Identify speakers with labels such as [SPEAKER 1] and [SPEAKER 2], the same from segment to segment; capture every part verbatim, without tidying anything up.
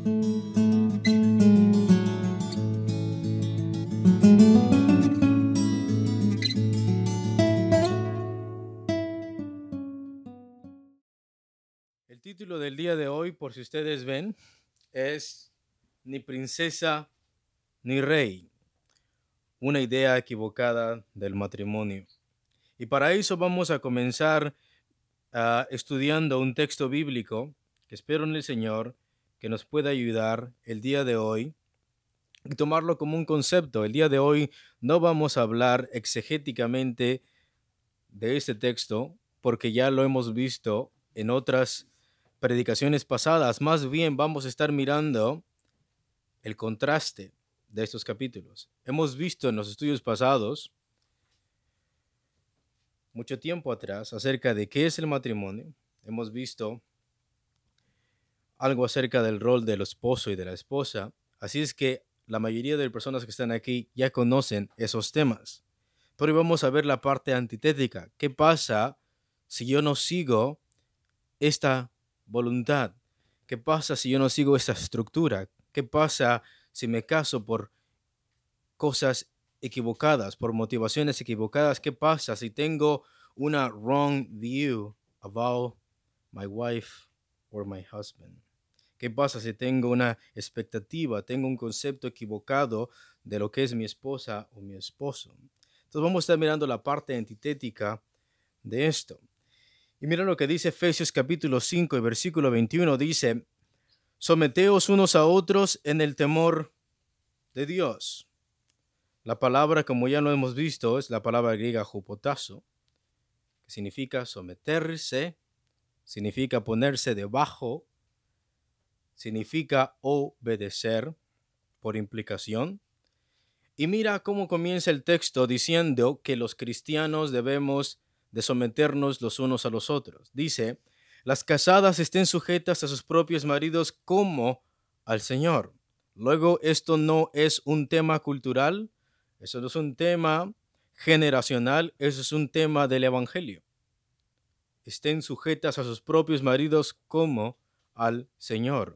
[SPEAKER 1] El título del día de hoy, por si ustedes ven, es Ni princesa ni rey, una idea equivocada del matrimonio. Y para eso vamos a comenzar uh, estudiando un texto bíblico que espero en el Señor que nos pueda ayudar el día de hoy y tomarlo como un concepto. El día de hoy no vamos a hablar exegéticamente de este texto porque ya lo hemos visto en otras predicaciones pasadas. Más bien vamos a estar mirando el contraste de estos capítulos. Hemos visto en los estudios pasados, mucho tiempo atrás, acerca de qué es el matrimonio. Hemos visto algo acerca del rol del esposo y de la esposa. Así es que la mayoría de las personas que están aquí ya conocen esos temas. Pero hoy vamos a ver la parte antitética. ¿Qué pasa si yo no sigo esta voluntad? ¿Qué pasa si yo no sigo esta estructura? ¿Qué pasa si me caso por cosas equivocadas, por motivaciones equivocadas? ¿Qué pasa si tengo una wrong view about my wife or my husband? ¿Qué pasa si tengo una expectativa, tengo un concepto equivocado de lo que es mi esposa o mi esposo? Entonces vamos a estar mirando la parte antitética de esto. Y mira lo que dice Efesios capítulo cinco y versículo veintiuno, dice: someteos unos a otros en el temor de Dios. La palabra, como ya lo hemos visto, es la palabra griega hupotazo, que significa someterse, significa ponerse debajo, significa obedecer por implicación. Y mira cómo comienza el texto diciendo que los cristianos debemos de someternos los unos a los otros. Dice: las casadas estén sujetas a sus propios maridos como al Señor. Luego, esto no es un tema cultural, eso no es un tema generacional, eso es un tema del Evangelio. Estén sujetas a sus propios maridos como al Señor.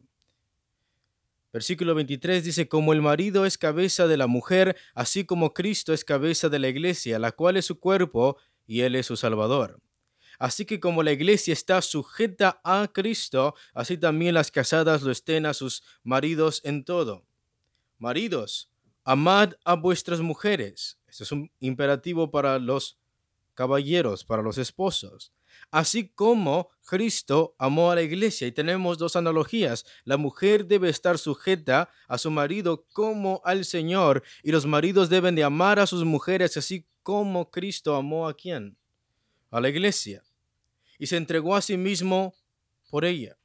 [SPEAKER 1] Versículo veintitrés dice: como el marido es cabeza de la mujer, así como Cristo es cabeza de la iglesia, la cual es su cuerpo y él es su Salvador. Así que como la iglesia está sujeta a Cristo, así también las casadas lo estén a sus maridos en todo. Maridos, amad a vuestras mujeres. Este es un imperativo para los caballeros, para los esposos. Así como Cristo amó a la iglesia. Y tenemos dos analogías. La mujer debe estar sujeta a su marido como al Señor, y los maridos deben de amar a sus mujeres así como Cristo amó a ¿quién? A la iglesia. Y se entregó a sí mismo por ella,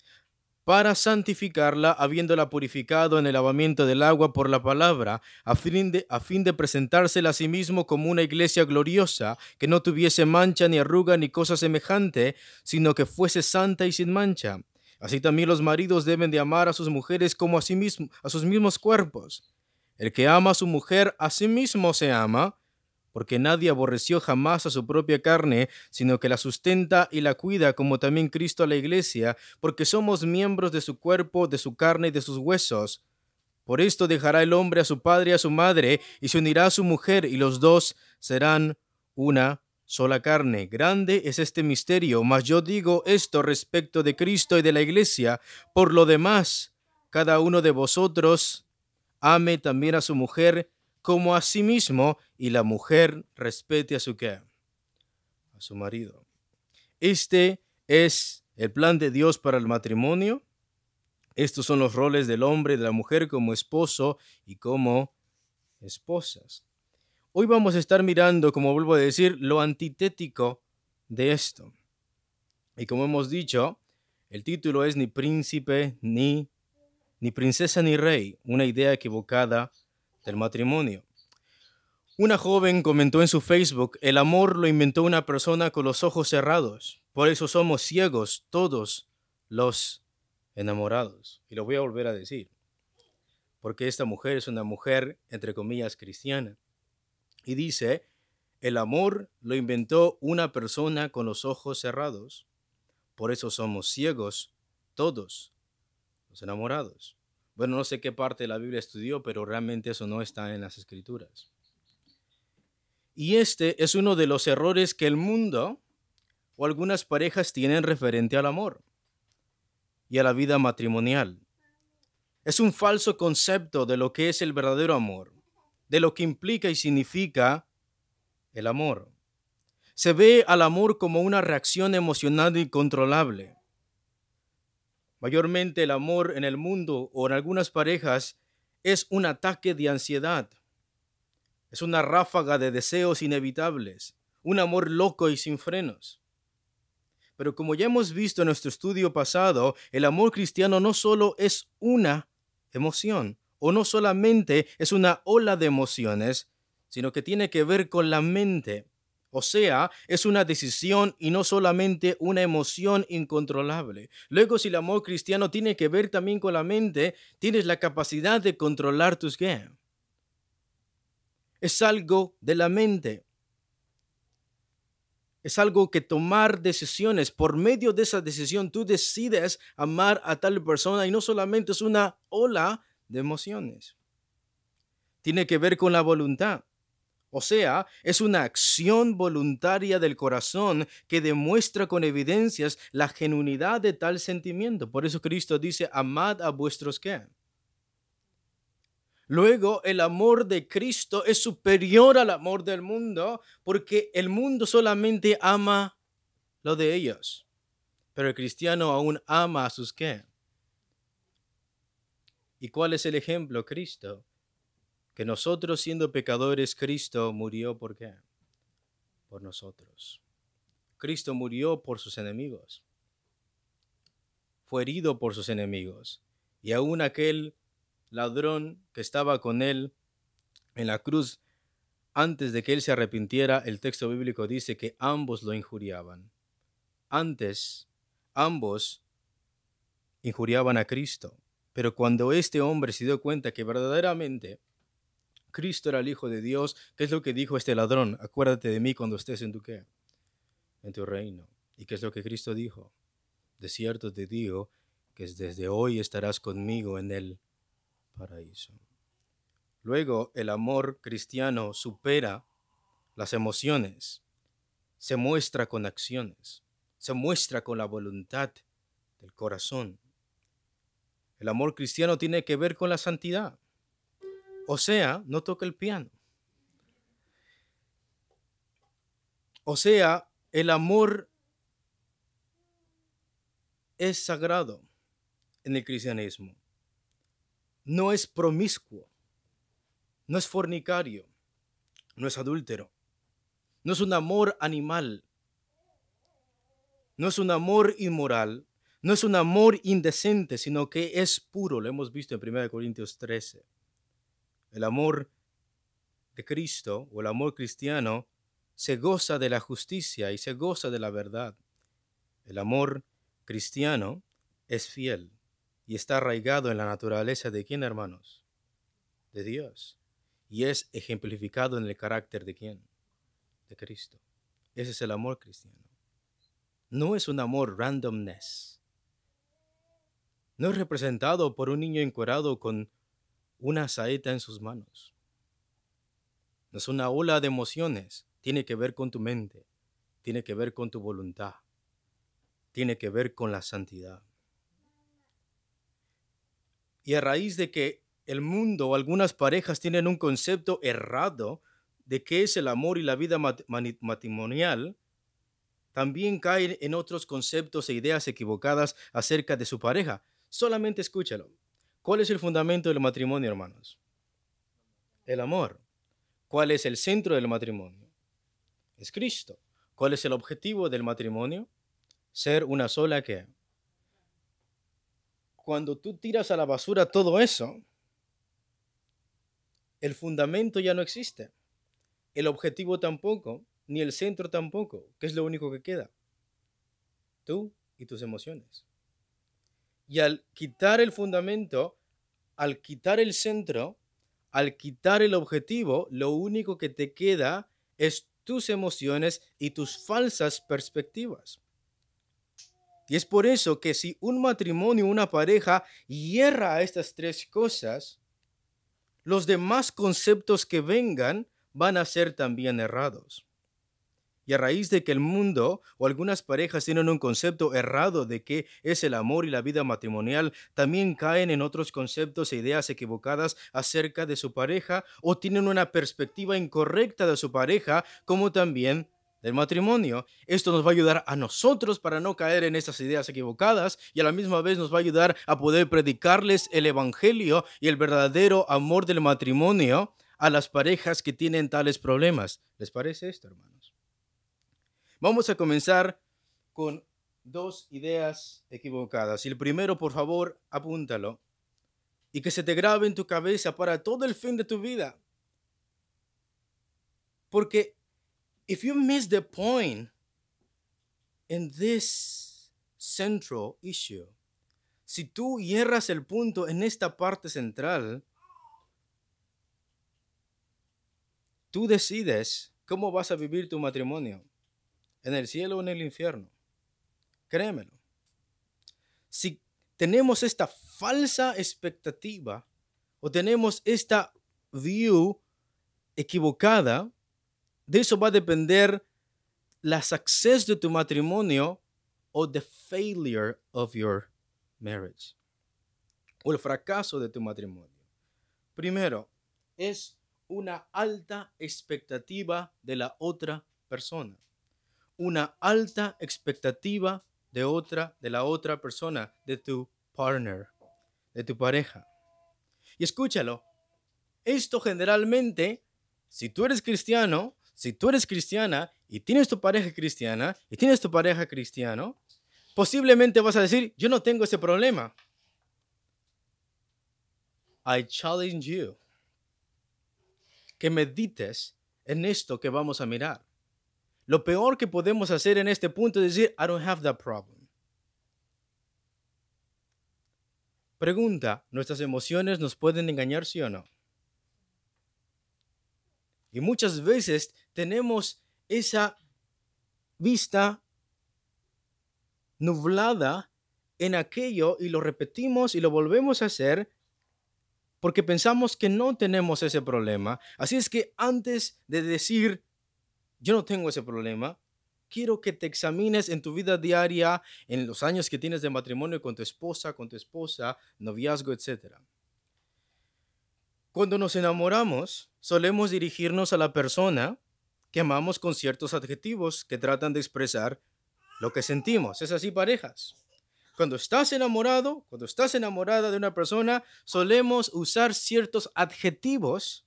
[SPEAKER 1] para santificarla, habiéndola purificado en el lavamiento del agua por la palabra, a fin de, a fin de presentársela a sí mismo como una iglesia gloriosa, que no tuviese mancha, ni arruga, ni cosa semejante, sino que fuese santa y sin mancha. Así también los maridos deben de amar a sus mujeres como a sí mismo, a sus mismos cuerpos. El que ama a su mujer, a sí mismo se ama, porque nadie aborreció jamás a su propia carne, sino que la sustenta y la cuida, como también Cristo a la iglesia, porque somos miembros de su cuerpo, de su carne y de sus huesos. Por esto dejará el hombre a su padre y a su madre, y se unirá a su mujer, y los dos serán una sola carne. Grande es este misterio, mas yo digo esto respecto de Cristo y de la iglesia. Por lo demás, cada uno de vosotros ame también a su mujer como a sí mismo, y la mujer respete a su ¿qué? A su marido. Este es el plan de Dios para el matrimonio. Estos son los roles del hombre y de la mujer como esposo y como esposas. Hoy vamos a estar mirando, como vuelvo a decir, lo antitético de esto. Y como hemos dicho, el título es Ni príncipe, ni, ni princesa, ni rey, una idea equivocada del matrimonio. Una joven comentó en su Facebook: el amor lo inventó una persona con los ojos cerrados. Por eso somos ciegos todos los enamorados. Y lo voy a volver a decir, porque esta mujer es una mujer, entre comillas, cristiana. Y dice: el amor lo inventó una persona con los ojos cerrados. Por eso somos ciegos todos los enamorados. Bueno, no sé qué parte de la Biblia estudió, pero realmente eso no está en las Escrituras. Y este es uno de los errores que el mundo o algunas parejas tienen referente al amor y a la vida matrimonial. Es un falso concepto de lo que es el verdadero amor, de lo que implica y significa el amor. Se ve al amor como una reacción emocional incontrolable. Mayormente el amor en el mundo o en algunas parejas es un ataque de ansiedad. Es una ráfaga de deseos inevitables, un amor loco y sin frenos. Pero como ya hemos visto en nuestro estudio pasado, el amor cristiano no solo es una emoción, o no solamente es una ola de emociones, sino que tiene que ver con la mente. O sea, es una decisión y no solamente una emoción incontrolable. Luego, si el amor cristiano tiene que ver también con la mente, tienes la capacidad de controlar tus qué. Es algo de la mente. Es algo que tomar decisiones. Por medio de esa decisión, tú decides amar a tal persona y no solamente es una ola de emociones. Tiene que ver con la voluntad. O sea, es una acción voluntaria del corazón que demuestra con evidencias la genuinidad de tal sentimiento. Por eso Cristo dice, amad a vuestros ¿qué? Luego, el amor de Cristo es superior al amor del mundo porque el mundo solamente ama lo de ellos. Pero el cristiano aún ama a sus ¿qué? ¿Y cuál es el ejemplo? Cristo. Que nosotros siendo pecadores, Cristo murió ¿por qué? Por nosotros. Cristo murió por sus enemigos. Fue herido por sus enemigos. Y aún aquel ladrón que estaba con él en la cruz, antes de que él se arrepintiera, el texto bíblico dice que ambos lo injuriaban. Antes, ambos injuriaban a Cristo. Pero cuando este hombre se dio cuenta que verdaderamente Cristo era el Hijo de Dios, ¿qué es lo que dijo este ladrón? Acuérdate de mí cuando estés en tu qué, en tu reino. ¿Y qué es lo que Cristo dijo? De cierto te digo que desde hoy estarás conmigo en el paraíso. Luego, el amor cristiano supera las emociones, se muestra con acciones, se muestra con la voluntad del corazón. El amor cristiano tiene que ver con la santidad. O sea, no toca el piano. O sea, el amor es sagrado en el cristianismo. No es promiscuo, no es fornicario, no es adúltero, no es un amor animal, no es un amor inmoral, no es un amor indecente, sino que es puro. Lo hemos visto en primera Corintios trece. El amor de Cristo o el amor cristiano se goza de la justicia y se goza de la verdad. El amor cristiano es fiel y está arraigado en la naturaleza de ¿quién, hermanos? De Dios. Y es ejemplificado en el carácter de ¿quién? De Cristo. Ese es el amor cristiano. No es un amor randomness. No es representado por un niño encuerado con una saeta en sus manos. No es una ola de emociones. Tiene que ver con tu mente. Tiene que ver con tu voluntad. Tiene que ver con la santidad. Y a raíz de que el mundo o algunas parejas tienen un concepto errado de qué es el amor y la vida mat- matrimonial, también caen en otros conceptos e ideas equivocadas acerca de su pareja. Solamente escúchalo. ¿Cuál es el fundamento del matrimonio, hermanos? El amor. ¿Cuál es el centro del matrimonio? Es Cristo. ¿Cuál es el objetivo del matrimonio? Ser una sola ¿qué? Cuando tú tiras a la basura todo eso, el fundamento ya no existe. El objetivo tampoco, ni el centro tampoco. ¿Qué es lo único que queda? Tú y tus emociones. Y al quitar el fundamento, al quitar el centro, al quitar el objetivo, lo único que te queda es tus emociones y tus falsas perspectivas. Y es por eso que si un matrimonio, una pareja, hierra a estas tres cosas, los demás conceptos que vengan van a ser también errados. Y a raíz de que el mundo o algunas parejas tienen un concepto errado de qué es el amor y la vida matrimonial, también caen en otros conceptos e ideas equivocadas acerca de su pareja o tienen una perspectiva incorrecta de su pareja, como también del matrimonio. Esto nos va a ayudar a nosotros para no caer en estas ideas equivocadas y a la misma vez nos va a ayudar a poder predicarles el evangelio y el verdadero amor del matrimonio a las parejas que tienen tales problemas. ¿Les parece esto, hermanos? Vamos a comenzar con dos ideas equivocadas. Y el primero, por favor, apúntalo y que se te grabe en tu cabeza para todo el fin de tu vida. Porque if you miss the point in this central issue, si tú hierras el punto en esta parte central, tú decides cómo vas a vivir tu matrimonio. ¿En el cielo o en el infierno? Créemelo. Si tenemos esta falsa expectativa o tenemos esta view equivocada, de eso va a depender la success de tu matrimonio o the failure of your marriage o el fracaso de tu matrimonio. Primero, es una alta expectativa de la otra persona. Una alta expectativa de otra, de la otra persona, de tu partner, de tu pareja. Y escúchalo, esto generalmente, si tú eres cristiano, si tú eres cristiana y tienes tu pareja cristiana y tienes tu pareja cristiano, posiblemente vas a decir, yo no tengo ese problema. I challenge you que medites en esto que vamos a mirar. Lo peor que podemos hacer en este punto es decir, I don't have that problem. Pregunta, ¿nuestras emociones nos pueden engañar, sí o no? Y muchas veces tenemos esa vista nublada en aquello y lo repetimos y lo volvemos a hacer porque pensamos que no tenemos ese problema. Así es que antes de decir, yo no tengo ese problema, quiero que te examines en tu vida diaria, en los años que tienes de matrimonio con tu esposa, con tu esposa, noviazgo, etcétera. Cuando nos enamoramos, solemos dirigirnos a la persona que amamos con ciertos adjetivos que tratan de expresar lo que sentimos. ¿Es así, parejas? Cuando estás enamorado, cuando estás enamorada de una persona, solemos usar ciertos adjetivos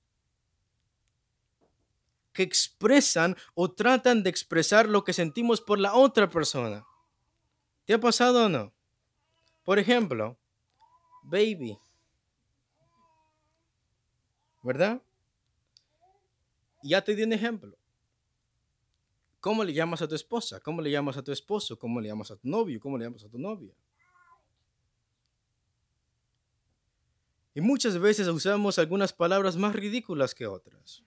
[SPEAKER 1] que expresan o tratan de expresar lo que sentimos por la otra persona. ¿Te ha pasado o no? Por ejemplo, baby. ¿Verdad? Ya te di un ejemplo. ¿Cómo le llamas a tu esposa? ¿Cómo le llamas a tu esposo? ¿Cómo le llamas a tu novio? ¿Cómo le llamas a tu novia? Y muchas veces usamos algunas palabras más ridículas que otras.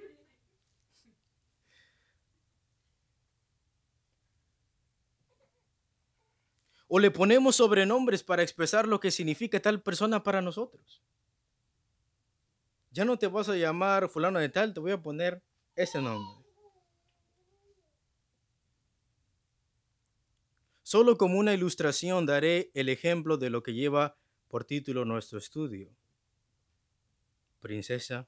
[SPEAKER 1] O le ponemos sobrenombres para expresar lo que significa tal persona para nosotros. Ya no te vas a llamar fulano de tal, te voy a poner ese nombre. Solo como una ilustración daré el ejemplo de lo que lleva por título nuestro estudio. Princesa,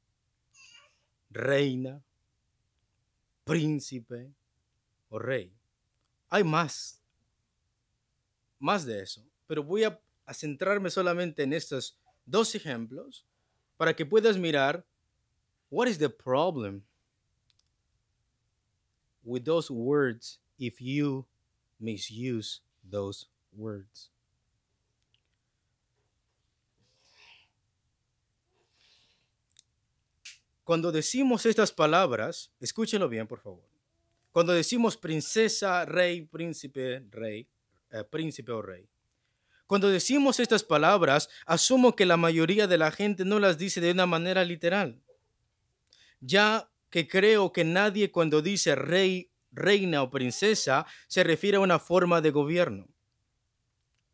[SPEAKER 1] reina, príncipe o rey. Hay más, más de eso, pero voy a, a centrarme solamente en estos dos ejemplos para que puedas mirar what is the problem with those words if you misuse those words. Cuando decimos estas palabras, escúchenlo bien, por favor. Cuando decimos princesa, rey, príncipe, rey, eh, príncipe o rey. Cuando decimos estas palabras, asumo que la mayoría de la gente no las dice de una manera literal. Ya que creo que nadie cuando dice rey, reina o princesa se refiere a una forma de gobierno.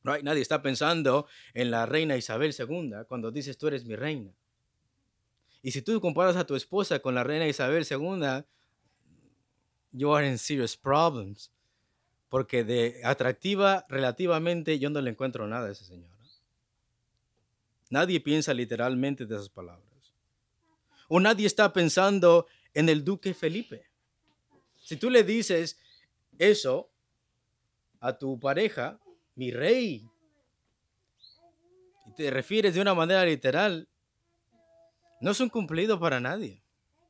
[SPEAKER 1] Right? Nadie está pensando en la reina Isabel segunda cuando dices tú eres mi reina. Y si tú comparas a tu esposa con la reina Isabel segunda, you are in serious problems. Porque de atractiva relativamente yo no le encuentro nada a esa señora. Nadie piensa literalmente de esas palabras. O nadie está pensando en el duque Felipe. Si tú le dices eso a tu pareja, mi rey, y te refieres de una manera literal, no es un cumplido para nadie.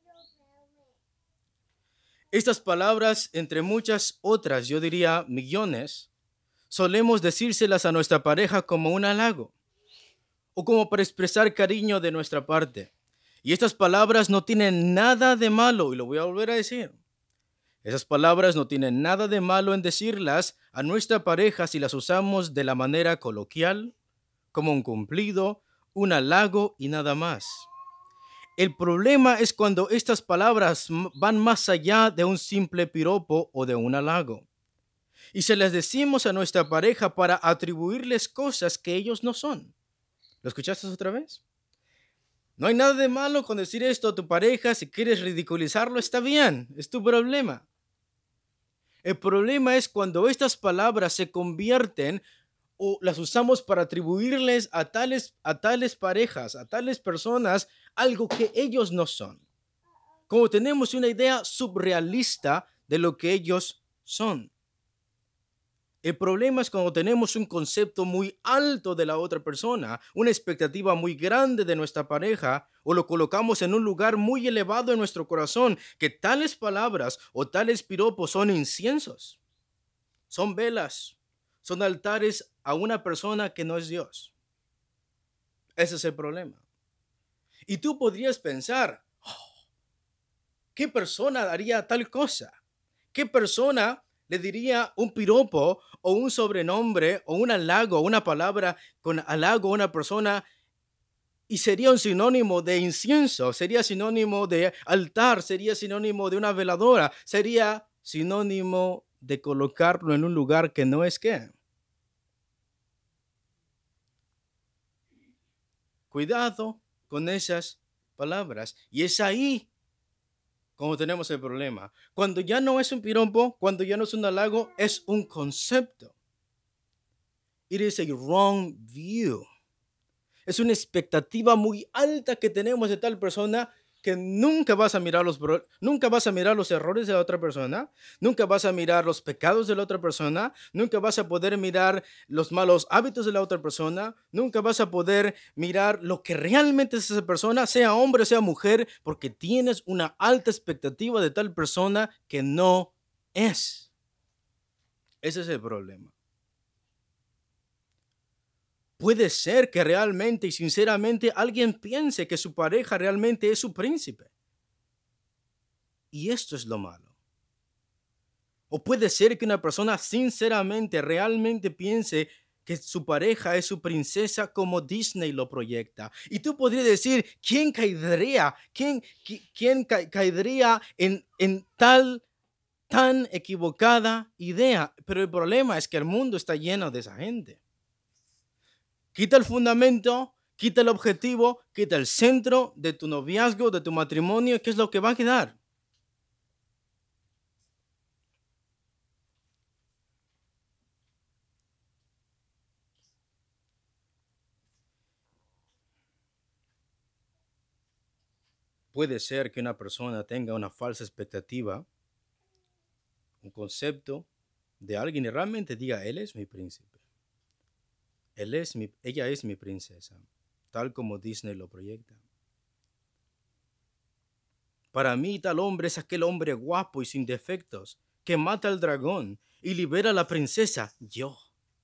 [SPEAKER 1] Estas palabras, entre muchas otras, yo diría millones, solemos decírselas a nuestra pareja como un halago o como para expresar cariño de nuestra parte. Y estas palabras no tienen nada de malo, y lo voy a volver a decir. Esas palabras no tienen nada de malo en decirlas a nuestra pareja si las usamos de la manera coloquial, como un cumplido, un halago y nada más. El problema es cuando estas palabras van más allá de un simple piropo o de un halago. Y se las decimos a nuestra pareja para atribuirles cosas que ellos no son. ¿Lo escuchaste otra vez? No hay nada de malo con decir esto a tu pareja. Si quieres ridiculizarlo, está bien. Es tu problema. El problema es cuando estas palabras se convierten o las usamos para atribuirles a tales, a tales parejas, a tales personas, algo que ellos no son. Como tenemos una idea subrealista de lo que ellos son. El problema es cuando tenemos un concepto muy alto de la otra persona, una expectativa muy grande de nuestra pareja, o lo colocamos en un lugar muy elevado en nuestro corazón, que tales palabras o tales piropos son inciensos, son velas, son altares a una persona que no es Dios. Ese es el problema. Y tú podrías pensar, oh, ¿qué persona haría tal cosa? ¿Qué persona le diría un piropo o un sobrenombre o un halago, una palabra con halago a una persona y sería un sinónimo de incienso, sería sinónimo de altar, sería sinónimo de una veladora, sería sinónimo de colocarlo en un lugar que no es qué? Cuidado con esas palabras. Y es ahí como tenemos el problema. Cuando ya no es un piropo, cuando ya no es un halago, es un concepto. It is a wrong view. Es una expectativa muy alta que tenemos de tal persona que nunca vas a mirar los nunca vas a mirar los errores de la otra persona, nunca vas a mirar los pecados de la otra persona, nunca vas a poder mirar los malos hábitos de la otra persona, nunca vas a poder mirar lo que realmente es esa persona, sea hombre o sea mujer, porque tienes una alta expectativa de tal persona que no es. Ese es el problema. Puede ser que realmente y sinceramente alguien piense que su pareja realmente es su príncipe. Y esto es lo malo. O puede ser que una persona sinceramente, realmente piense que su pareja es su princesa como Disney lo proyecta. Y tú podrías decir, ¿quién caería? ¿Quién, quién ca caería en, en tal, tan equivocada idea? Pero el problema es que el mundo está lleno de esa gente. Quita el fundamento, quita el objetivo, quita el centro de tu noviazgo, de tu matrimonio. ¿Qué es lo que va a quedar? Puede ser que una persona tenga una falsa expectativa, un concepto de alguien y realmente diga, él es mi príncipe. Él es mi, ella es mi princesa, tal como Disney lo proyecta. Para mí tal hombre es aquel hombre guapo y sin defectos, que mata al dragón y libera a la princesa, yo.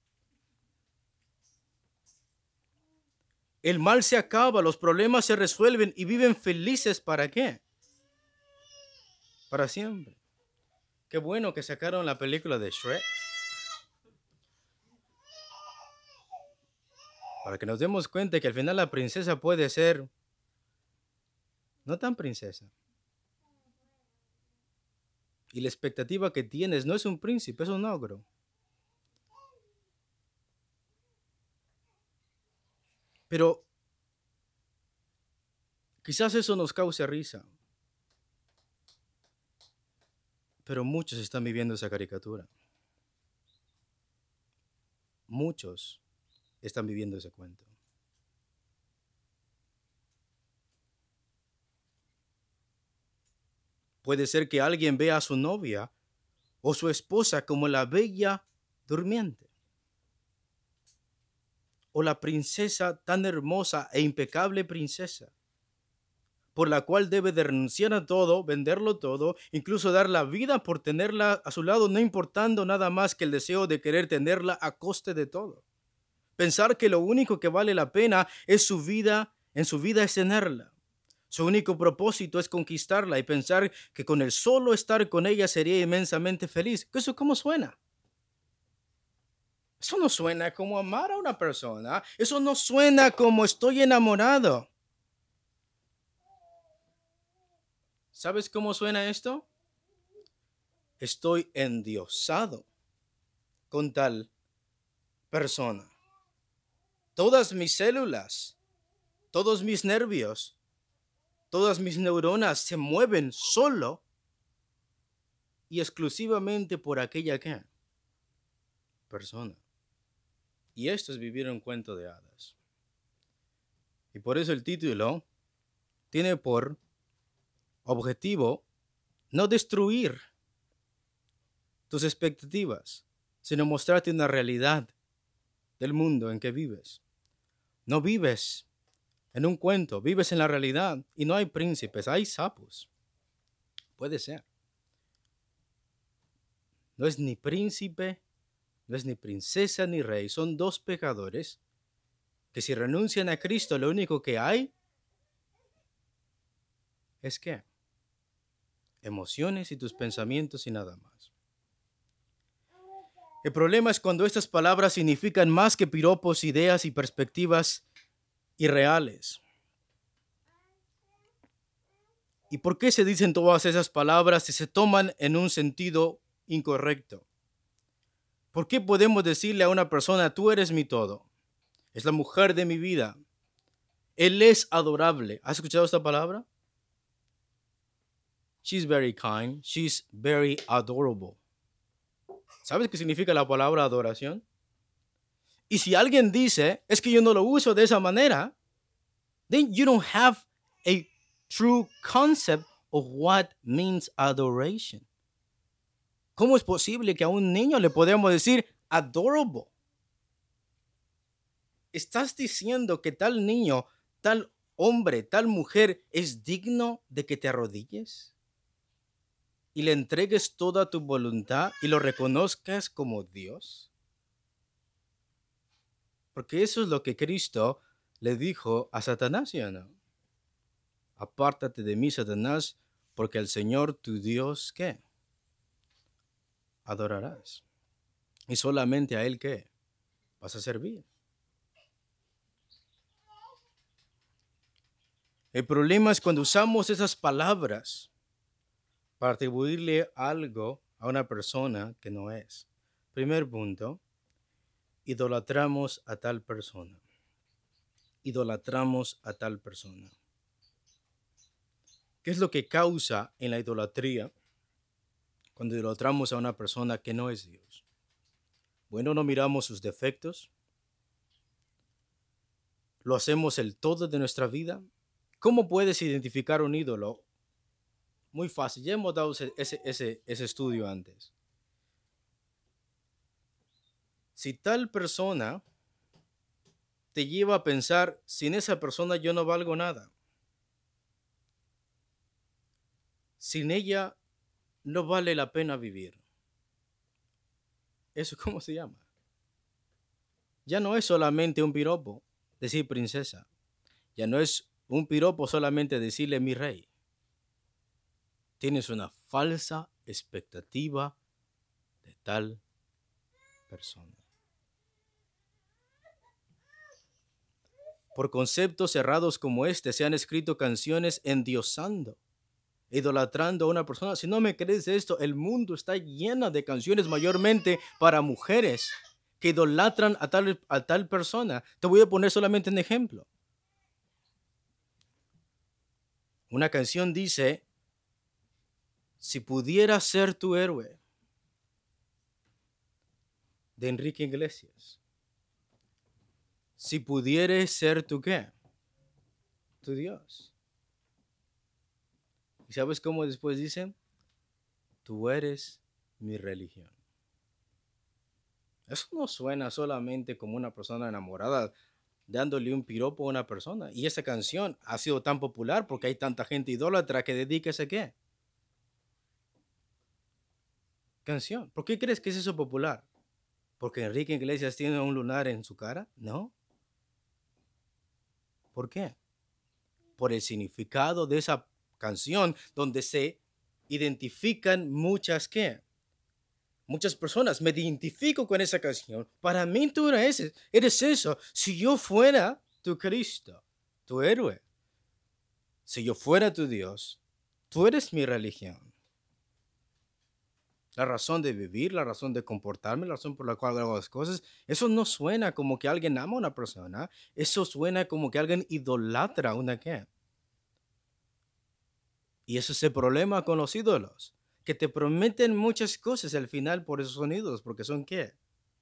[SPEAKER 1] El mal se acaba, los problemas se resuelven y viven felices. ¿Para qué? Para siempre. Qué bueno que sacaron la película de Shrek. Para que nos demos cuenta que al final la princesa puede ser no tan princesa. Y la expectativa que tienes no es un príncipe, es un ogro. Pero quizás eso nos cause risa. Pero muchos están viviendo esa caricatura. Muchos están viviendo ese cuento. Puede ser que alguien vea a su novia o su esposa como la bella durmiente, o la princesa tan hermosa e impecable princesa, por la cual debe de renunciar a todo, venderlo todo, incluso dar la vida por tenerla a su lado, no importando nada más que el deseo de querer tenerla a coste de todo. Pensar que lo único que vale la pena es su vida, en su vida es tenerla. Su único propósito es conquistarla y pensar que con el solo estar con ella sería inmensamente feliz. ¿Eso cómo suena? Eso no suena como amar a una persona. Eso no suena como estoy enamorado. ¿Sabes cómo suena esto? Estoy endiosado con tal persona. Todas mis células, todos mis nervios, todas mis neuronas se mueven solo y exclusivamente por aquella ¿qué? Persona. Y esto es vivir un cuento de hadas. Y por eso el título tiene por objetivo no destruir tus expectativas, sino mostrarte una realidad del mundo en que vives. No vives en un cuento, vives en la realidad y no hay príncipes, hay sapos. Puede ser. No es ni príncipe, no es ni princesa ni rey, son dos pecadores que si renuncian a Cristo lo único que hay es que emociones y tus pensamientos y nada más. El problema es cuando estas palabras significan más que piropos, ideas y perspectivas irreales. ¿Y por qué se dicen todas esas palabras si se toman en un sentido incorrecto? ¿Por qué podemos decirle a una persona, tú eres mi todo? Es la mujer de mi vida. Él es adorable. ¿Has escuchado esta palabra? She's very kind. She's very adorable. ¿Sabes qué significa la palabra adoración? Y si alguien dice, es que yo no lo uso de esa manera, then you don't have a true concept of what means adoration. ¿Cómo es posible que a un niño le podemos decir adorable? ¿Estás diciendo que tal niño, tal hombre, tal mujer es digno de que te arrodilles y le entregues toda tu voluntad y lo reconozcas como Dios? Porque eso es lo que Cristo le dijo a Satanás, ¿sí o no? Apártate de mí, Satanás, porque al Señor tu Dios, ¿qué? Adorarás. Y solamente a Él, ¿qué? Vas a servir. El problema es cuando usamos esas palabras para atribuirle algo a una persona que no es. Primer punto, idolatramos a tal persona. Idolatramos a tal persona. ¿Qué es lo que causa en la idolatría cuando idolatramos a una persona que no es Dios? Bueno, no miramos sus defectos. Lo hacemos el todo de nuestra vida. ¿Cómo puedes identificar un ídolo? Muy fácil, ya hemos dado ese, ese, ese estudio antes. Si tal persona te lleva a pensar, sin esa persona yo no valgo nada. Sin ella no vale la pena vivir. ¿Eso cómo se llama? Ya no es solamente un piropo decir princesa. Ya no es un piropo solamente decirle mi rey. Tienes una falsa expectativa de tal persona. Por conceptos cerrados como este se han escrito canciones endiosando, idolatrando a una persona. Si no me crees esto, el mundo está lleno de canciones mayormente para mujeres que idolatran a tal, a tal persona. Te voy a poner solamente un ejemplo. Una canción dice, si pudiera ser tu héroe, de Enrique Iglesias. Si pudieres ser tu qué, tu Dios. ¿Y sabes cómo después dicen? Tú eres mi religión. Eso no suena solamente como una persona enamorada dándole un piropo a una persona. Y esa canción ha sido tan popular porque hay tanta gente idólatra que dedica ese qué. Canción. ¿Por qué crees que es eso popular? ¿Porque Enrique Iglesias tiene un lunar en su cara? No. ¿Por qué? Por el significado de esa canción donde se identifican muchas qué. Muchas personas, me identifico con esa canción. Para mí tú eres, eres eso. Si yo fuera tu Cristo, tu héroe, si yo fuera tu Dios, tú eres mi religión. La razón de vivir, la razón de comportarme, la razón por la cual hago las cosas, eso no suena como que alguien ama a una persona. Eso suena como que alguien idolatra a una qué. Y ese es el problema con los ídolos, que te prometen muchas cosas al final por esos son ídolos, porque son qué?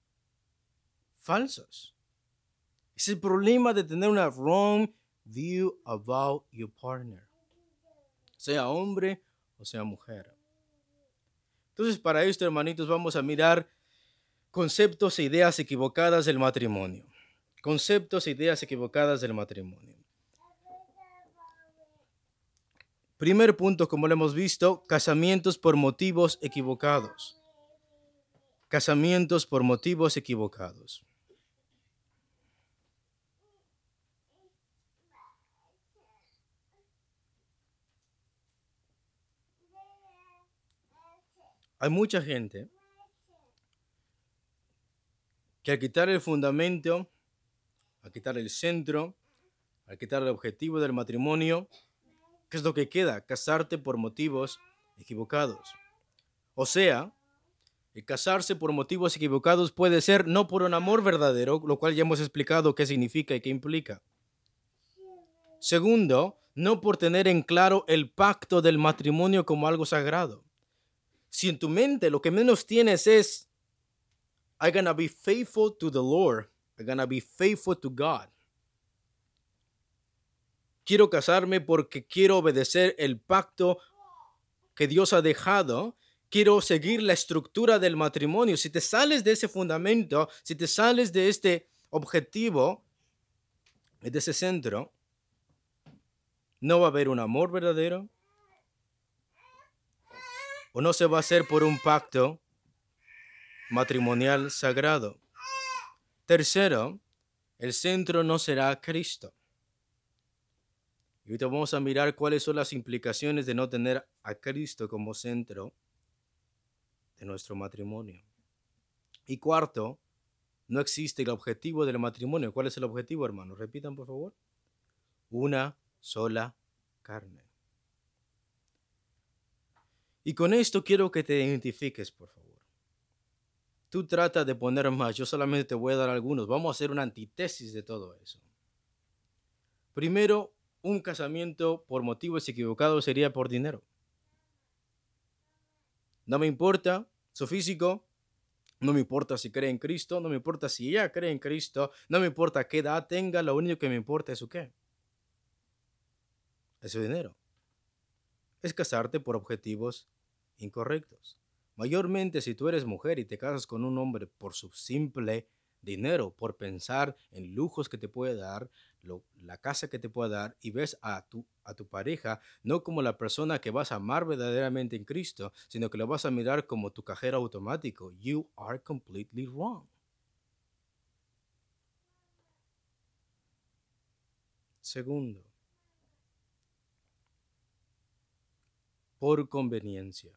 [SPEAKER 1] Falsos. Es el problema de tener una wrong view about your partner, sea hombre o sea mujer. Entonces, para esto, hermanitos, vamos a mirar conceptos e ideas equivocadas del matrimonio. Conceptos e ideas equivocadas del matrimonio. Primer punto, como lo hemos visto, casamientos por motivos equivocados. Casamientos por motivos equivocados. Hay mucha gente que al quitar el fundamento, al quitar el centro, al quitar el objetivo del matrimonio, ¿qué es lo que queda? Casarte por motivos equivocados. O sea, el casarse por motivos equivocados puede ser no por un amor verdadero, lo cual ya hemos explicado qué significa y qué implica. Segundo, no por tener en claro el pacto del matrimonio como algo sagrado. Si en tu mente lo que menos tienes es I'm gonna be faithful to the Lord, I'm gonna be faithful to God. Quiero casarme porque quiero obedecer el pacto que Dios ha dejado. Quiero seguir la estructura del matrimonio. Si te sales de ese fundamento, si te sales de este objetivo, de ese centro, no va a haber un amor verdadero o no se va a hacer por un pacto matrimonial sagrado. Tercero, el centro no será Cristo. Y ahorita vamos a mirar cuáles son las implicaciones de no tener a Cristo como centro de nuestro matrimonio. Y cuarto, no existe el objetivo del matrimonio. ¿Cuál es el objetivo, hermanos? Repitan, por favor. Una sola carne. Y con esto quiero que te identifiques, por favor. Tú trata de poner más, yo solamente te voy a dar algunos. Vamos a hacer una antítesis de todo eso. Primero, un casamiento por motivos equivocados sería por dinero. No me importa su físico, no me importa si cree en Cristo, no me importa si ella cree en Cristo, no me importa qué edad tenga, lo único que me importa es su qué. Es su dinero. Es casarte por objetivos incorrectos. Mayormente si tú eres mujer y te casas con un hombre por su simple dinero, por pensar en lujos que te puede dar, lo, la casa que te puede dar, y ves a tu, a tu pareja no como la persona que vas a amar verdaderamente en Cristo, sino que lo vas a mirar como tu cajero automático. You are completely wrong. Segundo, por conveniencia.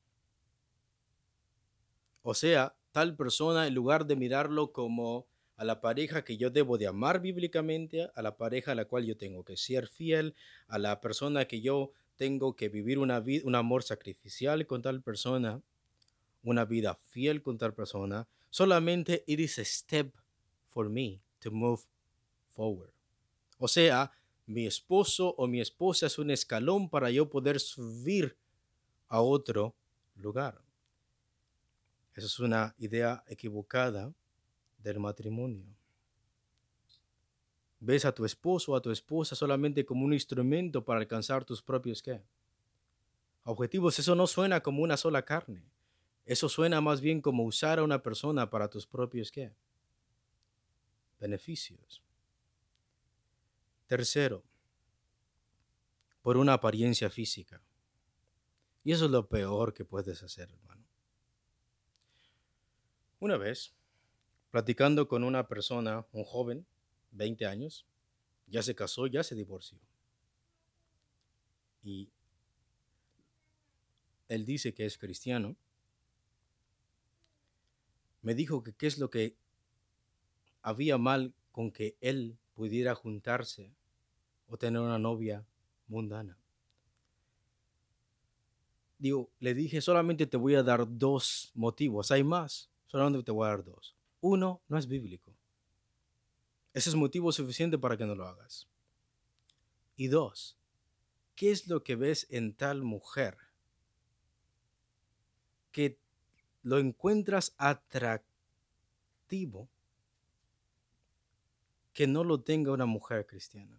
[SPEAKER 1] O sea, tal persona, en lugar de mirarlo como a la pareja que yo debo de amar bíblicamente, a la pareja a la cual yo tengo que ser fiel, a la persona que yo tengo que vivir una vida, un amor sacrificial con tal persona, una vida fiel con tal persona, Solamente it is a step for me to move forward. O sea, mi esposo o mi esposa es un escalón para yo poder subir a otro lugar. Esa es una idea equivocada del matrimonio. Ves a tu esposo o a tu esposa solamente como un instrumento para alcanzar tus propios ¿qué? Objetivos. Eso no suena como una sola carne. Eso suena más bien como usar a una persona para tus propios ¿qué? Beneficios. Tercero, por una apariencia física. Y eso es lo peor que puedes hacer, hermano. Una vez, platicando con una persona, un joven, veinte años, ya se casó, ya se divorció. Y él dice que es cristiano. Me dijo que qué es lo que había mal con que él pudiera juntarse o tener una novia mundana. Digo, le dije, solamente te voy a dar dos motivos. Hay más, solamente te voy a dar dos. Uno, no es bíblico. Ese es motivo suficiente para que no lo hagas. Y dos, ¿qué es lo que ves en tal mujer que lo encuentras atractivo que no lo tenga una mujer cristiana?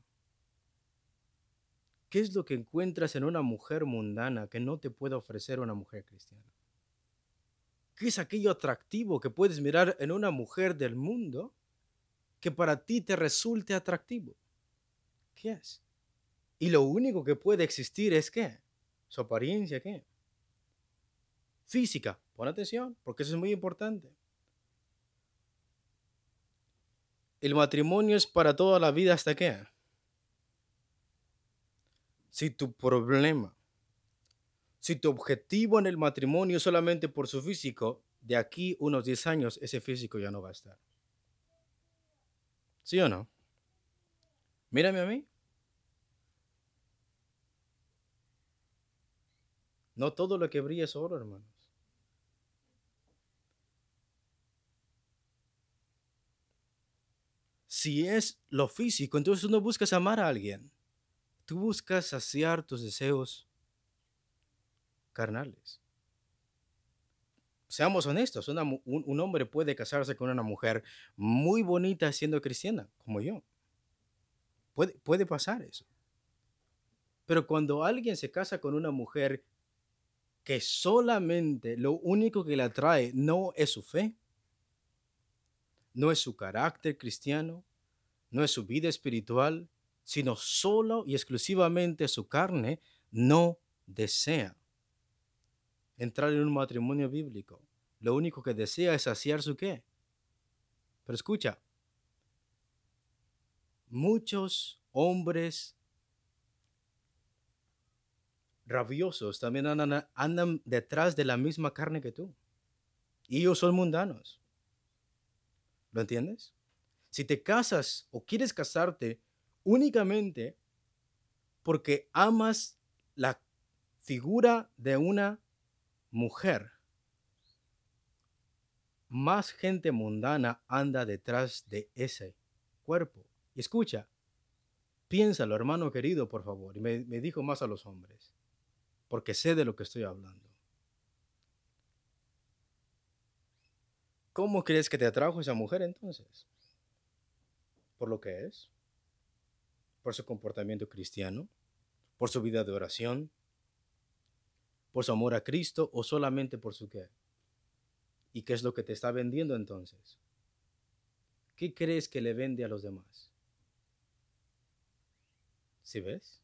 [SPEAKER 1] ¿Qué es lo que encuentras en una mujer mundana que no te puede ofrecer una mujer cristiana? ¿Qué es aquello atractivo que puedes mirar en una mujer del mundo que para ti te resulte atractivo? ¿Qué es? Y lo único que puede existir es ¿qué? Su apariencia, ¿qué? Física. Pon atención, porque eso es muy importante. El matrimonio es para toda la vida hasta qué. Si tu problema, si tu objetivo en el matrimonio es solamente por su físico, de aquí unos diez años ese físico ya no va a estar. ¿Sí o no? Mírame a mí. No todo lo que brilla es oro, hermanos. Si es lo físico, entonces tú no buscas amar a alguien. Tú buscas saciar tus deseos carnales. Seamos honestos, una un, un hombre puede casarse con una mujer muy bonita siendo cristiana, como yo. Puede, puede pasar eso. Pero cuando alguien se casa con una mujer que solamente lo único que la atrae no es su fe, no es su carácter cristiano, no es su vida espiritual, sino solo y exclusivamente su carne, no desea entrar en un matrimonio bíblico. Lo único que desea es saciar su qué. Pero escucha, muchos hombres rabiosos también andan, andan detrás de la misma carne que tú. Y ellos son mundanos. ¿Lo entiendes? Si te casas o quieres casarte únicamente porque amas la figura de una mujer, más gente mundana anda detrás de ese cuerpo. Y escucha, piénsalo, hermano querido, por favor. Y me, me dijo más a los hombres, porque sé de lo que estoy hablando. ¿Cómo crees que te atrajo esa mujer entonces? ¿Por lo que es? ¿Por su comportamiento cristiano? ¿Por su vida de oración? ¿Por su amor a Cristo o solamente por su qué? ¿Y qué es lo que te está vendiendo entonces? ¿Qué crees que le vende a los demás? ¿Sí ves?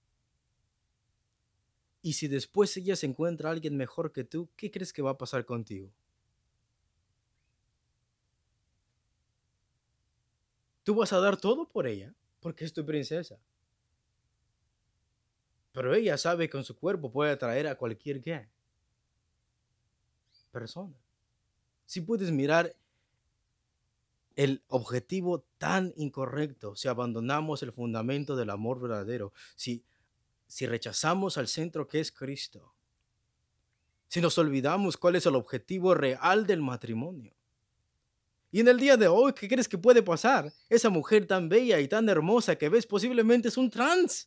[SPEAKER 1] Y si después ella se encuentra a alguien mejor que tú, ¿qué crees que va a pasar contigo? Tú vas a dar todo por ella, porque es tu princesa. Pero ella sabe que con su cuerpo puede atraer a cualquier ¿qué? Persona. Si puedes mirar el objetivo tan incorrecto, si abandonamos el fundamento del amor verdadero, si, si rechazamos al centro que es Cristo, si nos olvidamos cuál es el objetivo real del matrimonio, Y en el día de hoy, ¿qué crees que puede pasar? Esa mujer tan bella y tan hermosa que ves posiblemente es un trans.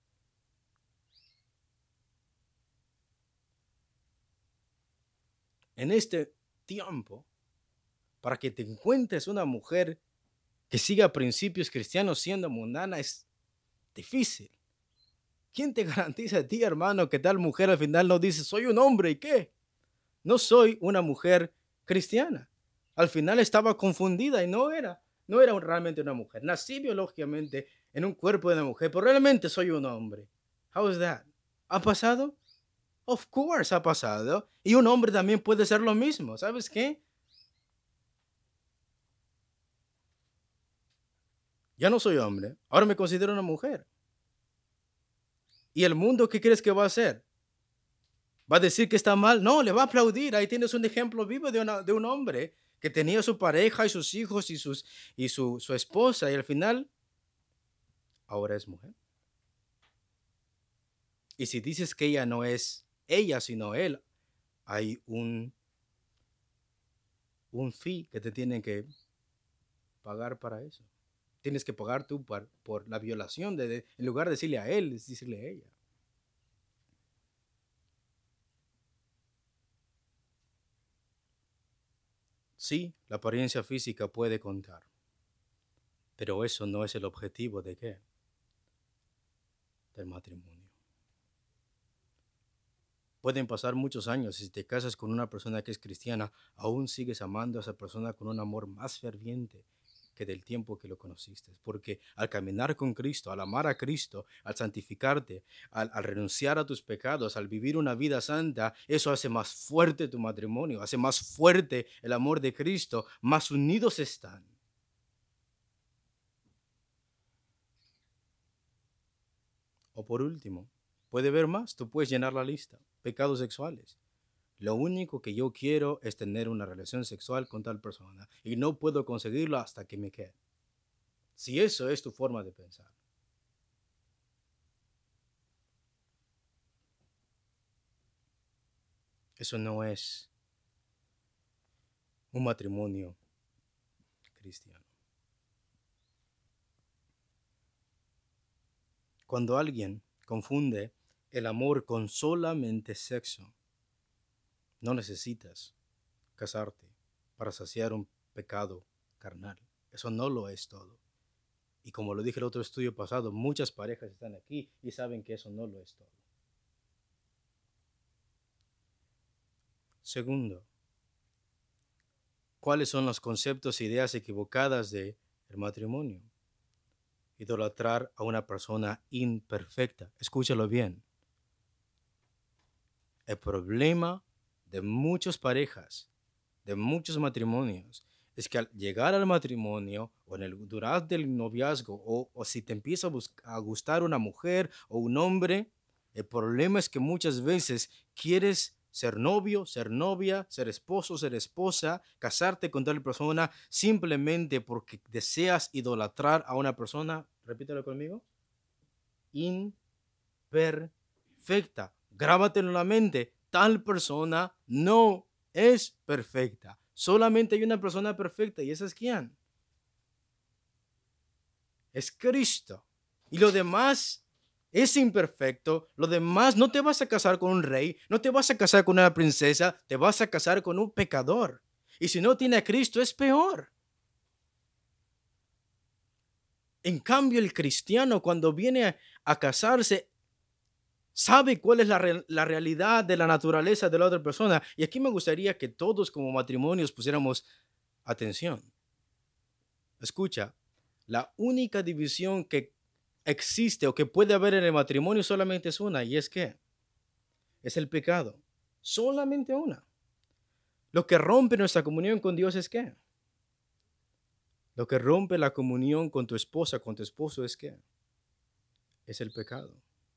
[SPEAKER 1] En este tiempo, para que te encuentres una mujer que siga principios cristianos siendo mundana es difícil. ¿Quién te garantiza a ti, hermano, que tal mujer al final no dice, soy un hombre y qué? No soy una mujer cristiana. Al final estaba confundida y no era, no era realmente una mujer. Nací biológicamente en un cuerpo de una mujer, pero realmente soy un hombre. How is that? ¿Ha pasado? Of course ha pasado. Y un hombre también puede ser lo mismo. ¿Sabes qué? Ya no soy hombre. Ahora me considero una mujer. ¿Y el mundo qué crees que va a hacer? ¿Va a decir que está mal? No, le va a aplaudir. Ahí tienes un ejemplo vivo de, una, de un hombre que tenía su pareja y sus hijos y, sus, y su, su esposa y al final ahora es mujer. Y si dices que ella no es ella, sino él, hay un, un fee que te tienen que pagar para eso. Tienes que pagar tú por, por la violación, de, de, en lugar de decirle a él, es decirle a ella. Sí, la apariencia física puede contar, pero eso no es el objetivo de qué? Del matrimonio. Pueden pasar muchos años y si te casas con una persona que es cristiana, aún sigues amando a esa persona con un amor más ferviente que del tiempo que lo conociste. Porque al caminar con Cristo, al amar a Cristo, al santificarte, al, al renunciar a tus pecados, al vivir una vida santa, eso hace más fuerte tu matrimonio, hace más fuerte el amor de Cristo, más unidos están. O por último, puede ver más, tú puedes llenar la lista. Pecados sexuales. Lo único que yo quiero es tener una relación sexual con tal persona y no puedo conseguirlo hasta que me quede. Si eso es tu forma de pensar. Eso no es un matrimonio cristiano. Cuando alguien confunde el amor con solamente sexo, no necesitas casarte para saciar un pecado carnal. Eso no lo es todo. Y como lo dije en el otro estudio pasado, muchas parejas están aquí y saben que eso no lo es todo. Segundo, ¿cuáles son los conceptos e ideas equivocadas del matrimonio? Idolatrar a una persona imperfecta. Escúchalo bien. El problema de muchas parejas, de muchos matrimonios, es que al llegar al matrimonio o en el, durante el noviazgo o, o si te empieza a, a gustar una mujer o un hombre, el problema es que muchas veces quieres ser novio, ser novia, ser esposo, ser esposa, casarte con tal persona simplemente porque deseas idolatrar a una persona, repítelo conmigo, imperfecta. Grábatelo en la mente, tal persona no es perfecta. Solamente hay una persona perfecta y esa es quién? Es Cristo. Y lo demás es imperfecto. Lo demás, no te vas a casar con un rey, no te vas a casar con una princesa, te vas a casar con un pecador. Y si no tiene a Cristo es peor. En cambio, el cristiano cuando viene a, a casarse sabe cuál es la, re la realidad de la naturaleza de la otra persona. Y aquí me gustaría que todos como matrimonios pusiéramos atención. Escucha, la única división que existe o que puede haber en el matrimonio solamente es una, y es que es el pecado. Solamente una. Lo que rompe nuestra comunión con Dios es qué? Lo que rompe la comunión con tu esposa, con tu esposo es qué? Es el pecado.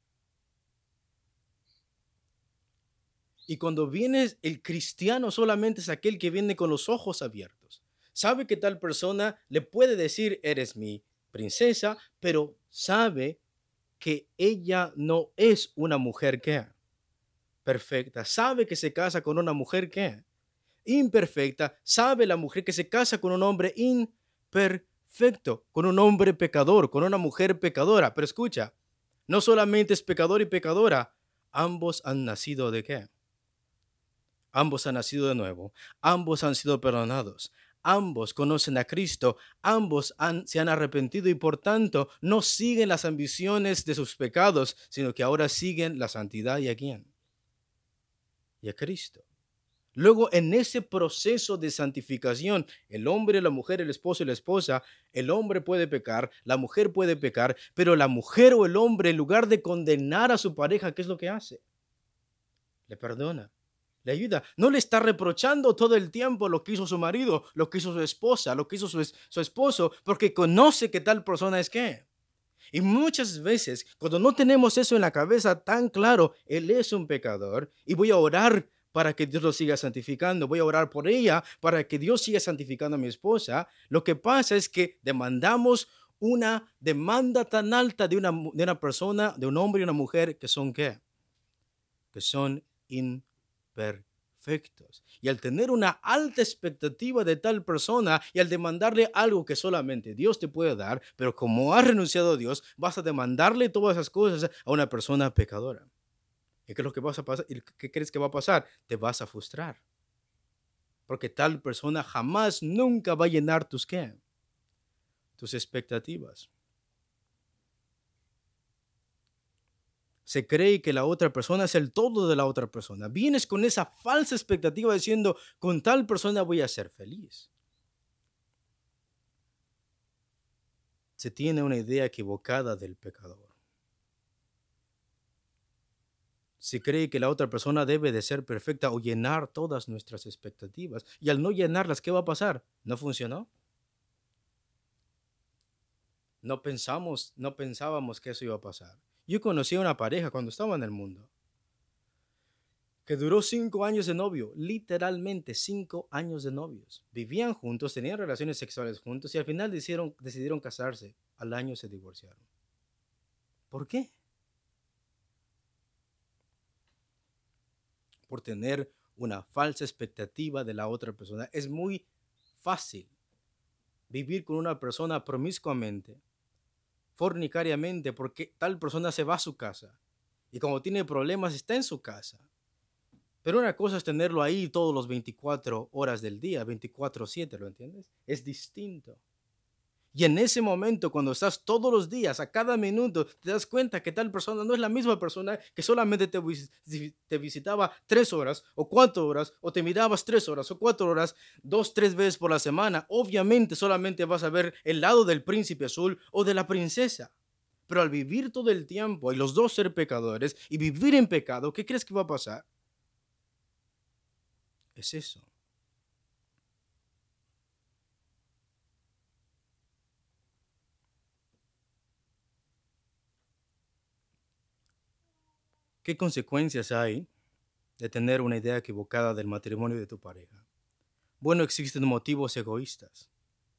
[SPEAKER 1] Y cuando viene el cristiano solamente es aquel que viene con los ojos abiertos. Sabe que tal persona le puede decir, eres mi princesa, pero sabe que ella no es una mujer que perfecta. Sabe que se casa con una mujer que imperfecta, sabe la mujer que se casa con un hombre imperfecto, con un hombre pecador, con una mujer pecadora. Pero escucha, no solamente es pecador y pecadora, ambos han nacido ¿de qué? Ambos han nacido de nuevo, ambos han sido perdonados, ambos conocen a Cristo, ambos han, se han arrepentido y por tanto no siguen las ambiciones de sus pecados, sino que ahora siguen la santidad. ¿Y a quién? Y a Cristo. Luego, en ese proceso de santificación, el hombre, la mujer, el esposo y la esposa, el hombre puede pecar, la mujer puede pecar, pero la mujer o el hombre, en lugar de condenar a su pareja, ¿qué es lo que hace? Le perdona, le ayuda. No le está reprochando todo el tiempo lo que hizo su marido, lo que hizo su esposa, lo que hizo su, es- su esposo, porque conoce que tal persona es qué. Y muchas veces, cuando no tenemos eso en la cabeza tan claro, él es un pecador y voy a orar para que Dios lo siga santificando. Voy a orar por ella para que Dios siga santificando a mi esposa. Lo que pasa es que demandamos una demanda tan alta de una, mu- de una persona, de un hombre y una mujer que son qué? Que son imperfectos. Y al tener una alta expectativa de tal persona y al demandarle algo que solamente Dios te puede dar, pero como has renunciado a Dios, vas a demandarle todas esas cosas a una persona pecadora. ¿Y qué es lo que vas a pasar? ¿Y qué crees que va a pasar? Te vas a frustrar. Porque tal persona jamás, nunca va a llenar tus qué? Tus expectativas. Se cree que la otra persona es el todo de la otra persona. Vienes con esa falsa expectativa diciendo, con tal persona voy a ser feliz. Se tiene una idea equivocada del pecador. Se cree que la otra persona debe de ser perfecta o llenar todas nuestras expectativas. Y al no llenarlas, ¿qué va a pasar? ¿No funcionó? No pensamos, no pensábamos que eso iba a pasar. Yo conocí a una pareja cuando estaba en el mundo que duró cinco años de novio, literalmente cinco años de novios. Vivían juntos, tenían relaciones sexuales juntos y al final decidieron, decidieron casarse. Al año se divorciaron. ¿Por qué? Por tener una falsa expectativa de la otra persona. Es muy fácil vivir con una persona promiscuamente, fornicariamente, porque tal persona se va a su casa y como tiene problemas está en su casa. Pero una cosa es tenerlo ahí todos los veinticuatro horas del día, veinticuatro siete, ¿lo entiendes? Es distinto. Y en ese momento, cuando estás todos los días, a cada minuto, te das cuenta que tal persona no es la misma persona que solamente te, te visitaba tres horas o cuatro horas, o te mirabas tres horas o cuatro horas, dos, tres veces por la semana. Obviamente solamente vas a ver el lado del príncipe azul o de la princesa. Pero al vivir todo el tiempo y los dos ser pecadores y vivir en pecado, ¿qué crees que va a pasar? Es eso. ¿Qué consecuencias hay de tener una idea equivocada del matrimonio de tu pareja? Bueno, existen motivos egoístas.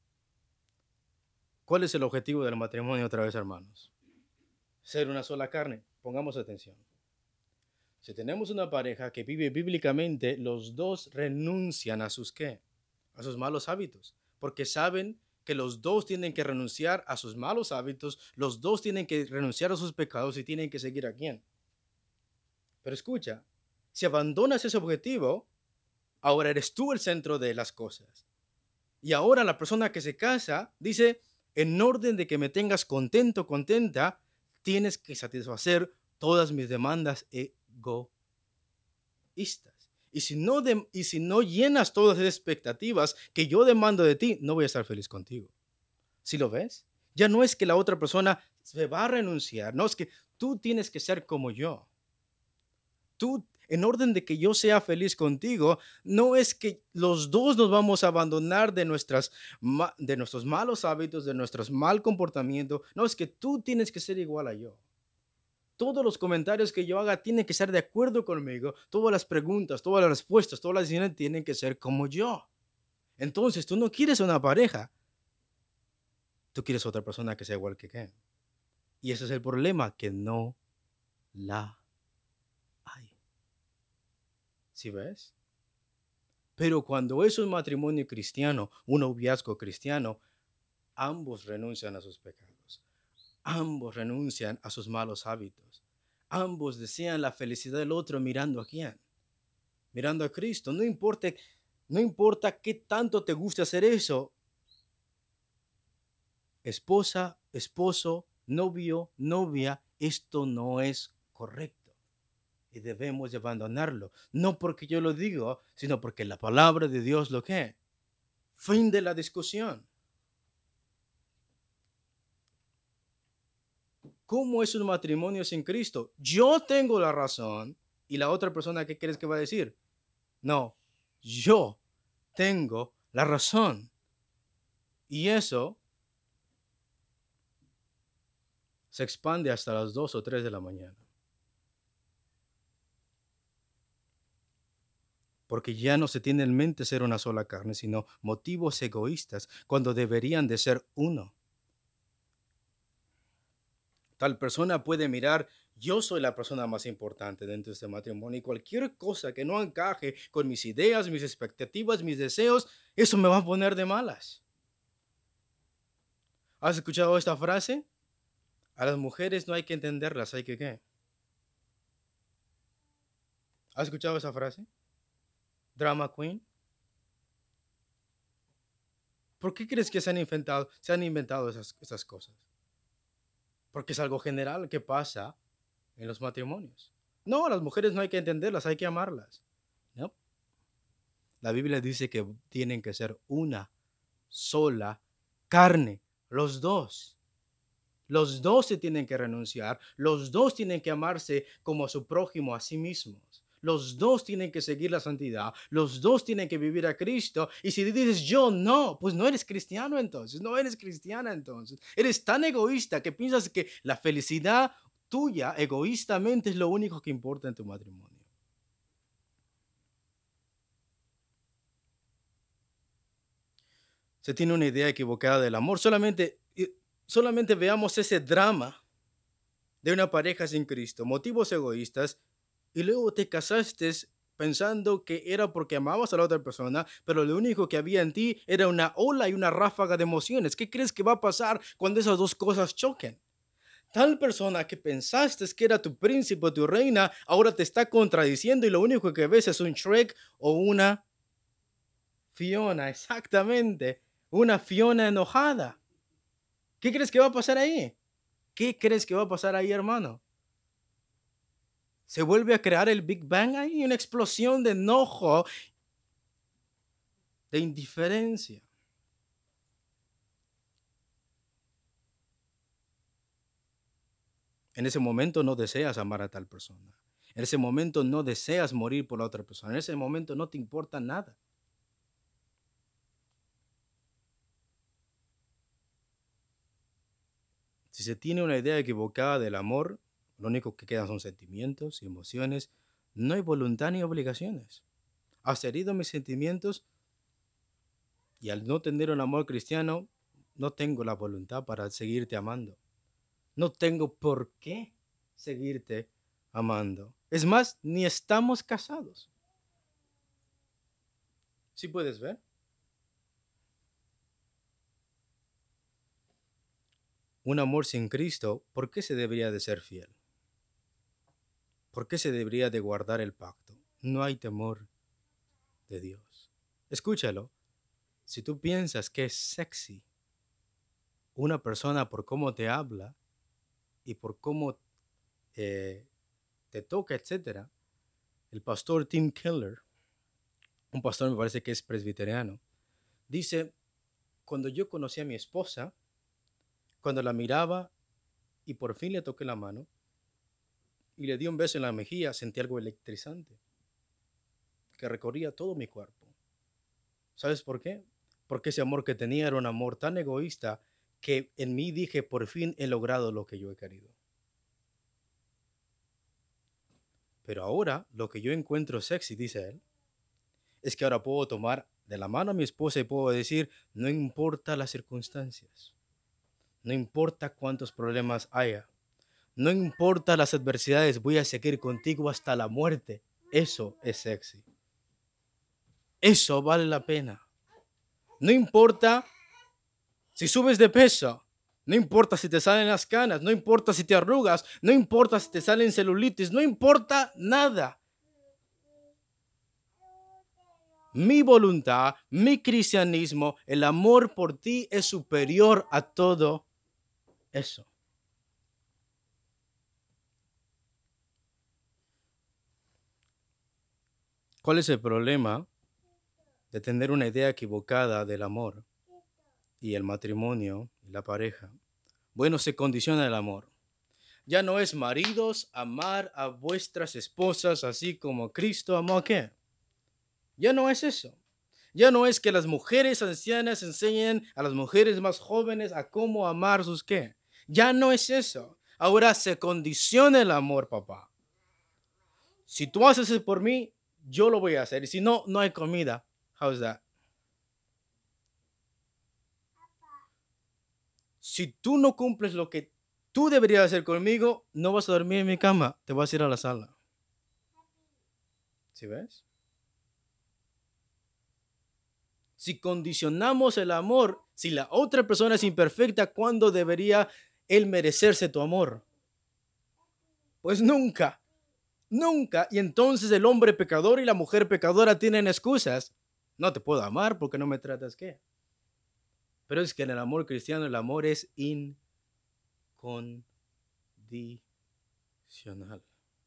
[SPEAKER 1] ¿Cuál es el objetivo del matrimonio otra vez, hermanos? Ser una sola carne. Pongamos atención. Si tenemos una pareja que vive bíblicamente, los dos renuncian a sus qué? A sus malos hábitos, porque saben que los dos tienen que renunciar a sus malos hábitos, los dos tienen que renunciar a sus pecados y tienen que seguir a quién. Pero escucha, si abandonas ese objetivo, ahora eres tú el centro de las cosas. Y ahora la persona que se casa dice, en orden de que me tengas contento, contenta, tienes que satisfacer todas mis demandas egoístas. Y si no, de, y si no llenas todas esas expectativas que yo demando de ti, no voy a estar feliz contigo. ¿Sí lo ves? Ya no es que la otra persona se va a renunciar, no es que tú tienes que ser como yo. Tú, en orden de que yo sea feliz contigo, no es que los dos nos vamos a abandonar de, nuestras, de nuestros malos hábitos, de nuestros mal comportamiento. No, es que tú tienes que ser igual a yo. Todos los comentarios que yo haga tienen que ser de acuerdo conmigo. Todas las preguntas, todas las respuestas, todas las decisiones tienen que ser como yo. Entonces, tú no quieres una pareja. Tú quieres otra persona que sea igual que qué. Y ese es el problema, que no la hay. ¿Sí ves? Pero cuando es un matrimonio cristiano, un noviazgo cristiano, ambos renuncian a sus pecados. Ambos renuncian a sus malos hábitos. Ambos desean la felicidad del otro mirando a quién. Mirando a Cristo. No importa, no importa qué tanto te guste hacer eso. Esposa, esposo, novio, novia, esto no es correcto. Y debemos de abandonarlo. No porque yo lo digo, sino porque la palabra de Dios lo que. Fin de la discusión. ¿Cómo es un matrimonio sin Cristo? Yo tengo la razón. ¿Y la otra persona qué crees que va a decir? No, yo tengo la razón. Y eso se expande hasta las dos o tres de la mañana. Porque ya no se tiene en mente ser una sola carne, sino motivos egoístas cuando deberían de ser uno. Tal persona puede mirar, yo soy la persona más importante dentro de este matrimonio y cualquier cosa que no encaje con mis ideas, mis expectativas, mis deseos, eso me va a poner de malas. ¿Has escuchado esta frase? A las mujeres no hay que entenderlas, hay que ¿qué? ¿Has escuchado esa frase? Drama queen. ¿Por qué crees que se han inventado, se han inventado esas, esas cosas? Porque es algo general que pasa en los matrimonios. No, a las mujeres no hay que entenderlas, hay que amarlas. ¿No? La Biblia dice que tienen que ser una sola carne, los dos. Los dos se tienen que renunciar, los dos tienen que amarse como a su prójimo, a sí mismos. Los dos tienen que seguir la santidad, los dos tienen que vivir a Cristo. Y si dices yo no, pues no eres cristiano entonces, no eres cristiana entonces. Eres tan egoísta que piensas que la felicidad tuya egoístamente es lo único que importa en tu matrimonio. Se tiene una idea equivocada del amor. Solamente, solamente veamos ese drama de una pareja sin Cristo, motivos egoístas, y luego te casaste pensando que era porque amabas a la otra persona, pero lo único que había en ti era una ola y una ráfaga de emociones. ¿Qué crees que va a pasar cuando esas dos cosas choquen? Tal persona que pensaste que era tu príncipe o tu reina, ahora te está contradiciendo y lo único que ves es un Shrek o una Fiona, exactamente, una Fiona enojada. ¿Qué crees que va a pasar ahí? ¿Qué crees que va a pasar ahí, hermano? Se vuelve a crear el Big Bang ahí, una explosión de enojo, de indiferencia. En ese momento no deseas amar a tal persona. En ese momento no deseas morir por la otra persona. En ese momento no te importa nada. Si se tiene una idea equivocada del amor, lo único que quedan son sentimientos y emociones. No hay voluntad ni obligaciones. Has herido mis sentimientos y al no tener un amor cristiano, no tengo la voluntad para seguirte amando. No tengo por qué seguirte amando. Es más, ni estamos casados. ¿Sí puedes ver? Un amor sin Cristo, ¿por qué se debería de ser fiel? ¿Por qué se debería de guardar el pacto? No hay temor de Dios. Escúchalo. Si tú piensas que es sexy una persona por cómo te habla y por cómo eh, te toca, etcétera, el pastor Tim Keller, un pastor me parece que es presbiteriano, dice, cuando yo conocí a mi esposa, cuando la miraba y por fin le toqué la mano y le di un beso en la mejilla, sentí algo electrizante que recorría todo mi cuerpo. ¿Sabes por qué? Porque ese amor que tenía era un amor tan egoísta que en mí dije, por fin he logrado lo que yo he querido. Pero ahora lo que yo encuentro sexy, dice él, es que ahora puedo tomar de la mano a mi esposa y puedo decir, no importa las circunstancias, no importa cuántos problemas haya, no importa las adversidades, voy a seguir contigo hasta la muerte. Eso es sexy. Eso vale la pena. No importa si subes de peso, no importa si te salen las canas, no importa si te arrugas, no importa si te salen celulitis, no importa nada. Mi voluntad, mi cristianismo, el amor por ti es superior a todo eso. ¿Cuál es el problema de tener una idea equivocada del amor y el matrimonio y la pareja? Bueno, se condiciona el amor. Ya no es maridos amar a vuestras esposas así como Cristo amó a qué. Ya no es eso. Ya no es que las mujeres ancianas enseñen a las mujeres más jóvenes a cómo amar sus qué. Ya no es eso. Ahora se condiciona el amor, papá. Si tú haces eso por mí, yo lo voy a hacer. Y si no, no hay comida. How's that? Si tú no cumples lo que tú deberías hacer conmigo, no vas a dormir en mi cama. Te vas a ir a la sala. ¿Sí ves? Si condicionamos el amor, si la otra persona es imperfecta, ¿cuándo debería él merecerse tu amor? Pues nunca, nunca. Y entonces el hombre pecador y la mujer pecadora tienen excusas. No te puedo amar porque no me tratas qué. Pero es que en el amor cristiano el amor es incondicional.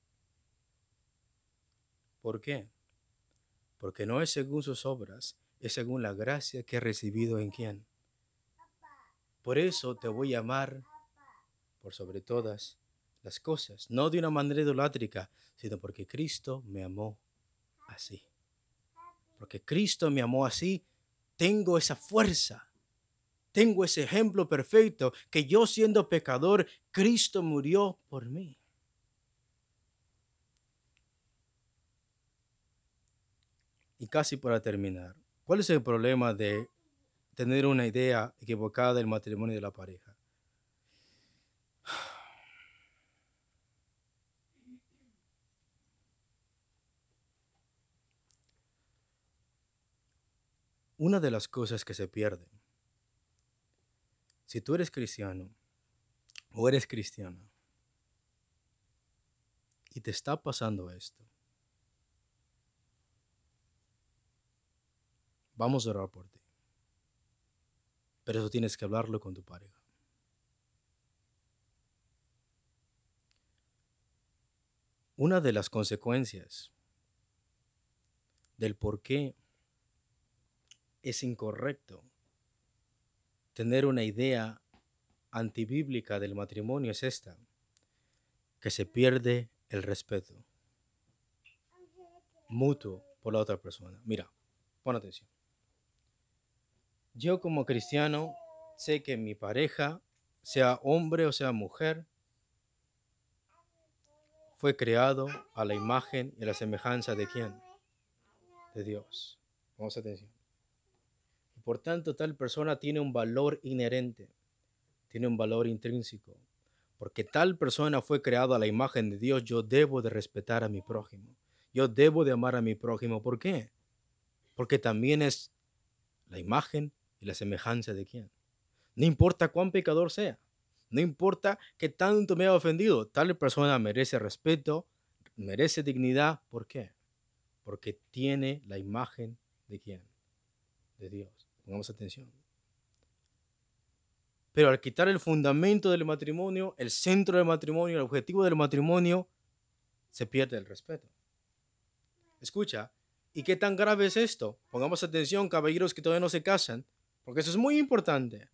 [SPEAKER 1] ¿Por qué? Porque no es según sus obras, es según la gracia que he recibido en quién. Por eso te voy a amar por sobre todas las cosas, no de una manera idolátrica, sino porque Cristo me amó así. Porque Cristo me amó así, tengo esa fuerza, tengo ese ejemplo perfecto, que yo siendo pecador, Cristo murió por mí. Y casi para terminar, ¿cuál es el problema de tener una idea equivocada del matrimonio y de la pareja? Una de las cosas que se pierde, si tú eres cristiano o eres cristiana y te está pasando esto, vamos a orar por ti. Pero eso tienes que hablarlo con tu pareja. Una de las consecuencias del por qué es incorrecto tener una idea antibíblica del matrimonio es esta, que se pierde el respeto mutuo por la otra persona. Mira, pon atención. Yo como cristiano sé que mi pareja, sea hombre o sea mujer, fue creado a la imagen y a la semejanza de quién? De Dios. Vamos a atención. Por tanto, tal persona tiene un valor inherente, tiene un valor intrínseco. Porque tal persona fue creada a la imagen de Dios, yo debo de respetar a mi prójimo. Yo debo de amar a mi prójimo. ¿Por qué? Porque también es la imagen y la semejanza de quién. No importa cuán pecador sea. No importa que tanto me haya ofendido. Tal persona merece respeto, merece dignidad. ¿Por qué? Porque tiene la imagen de quién. De Dios. Pongamos atención. Pero al quitar el fundamento del matrimonio, el centro del matrimonio, el objetivo del matrimonio, se pierde el respeto. Escucha, ¿y qué tan grave es esto? Pongamos atención, caballeros que todavía no se casan, porque eso es muy importante.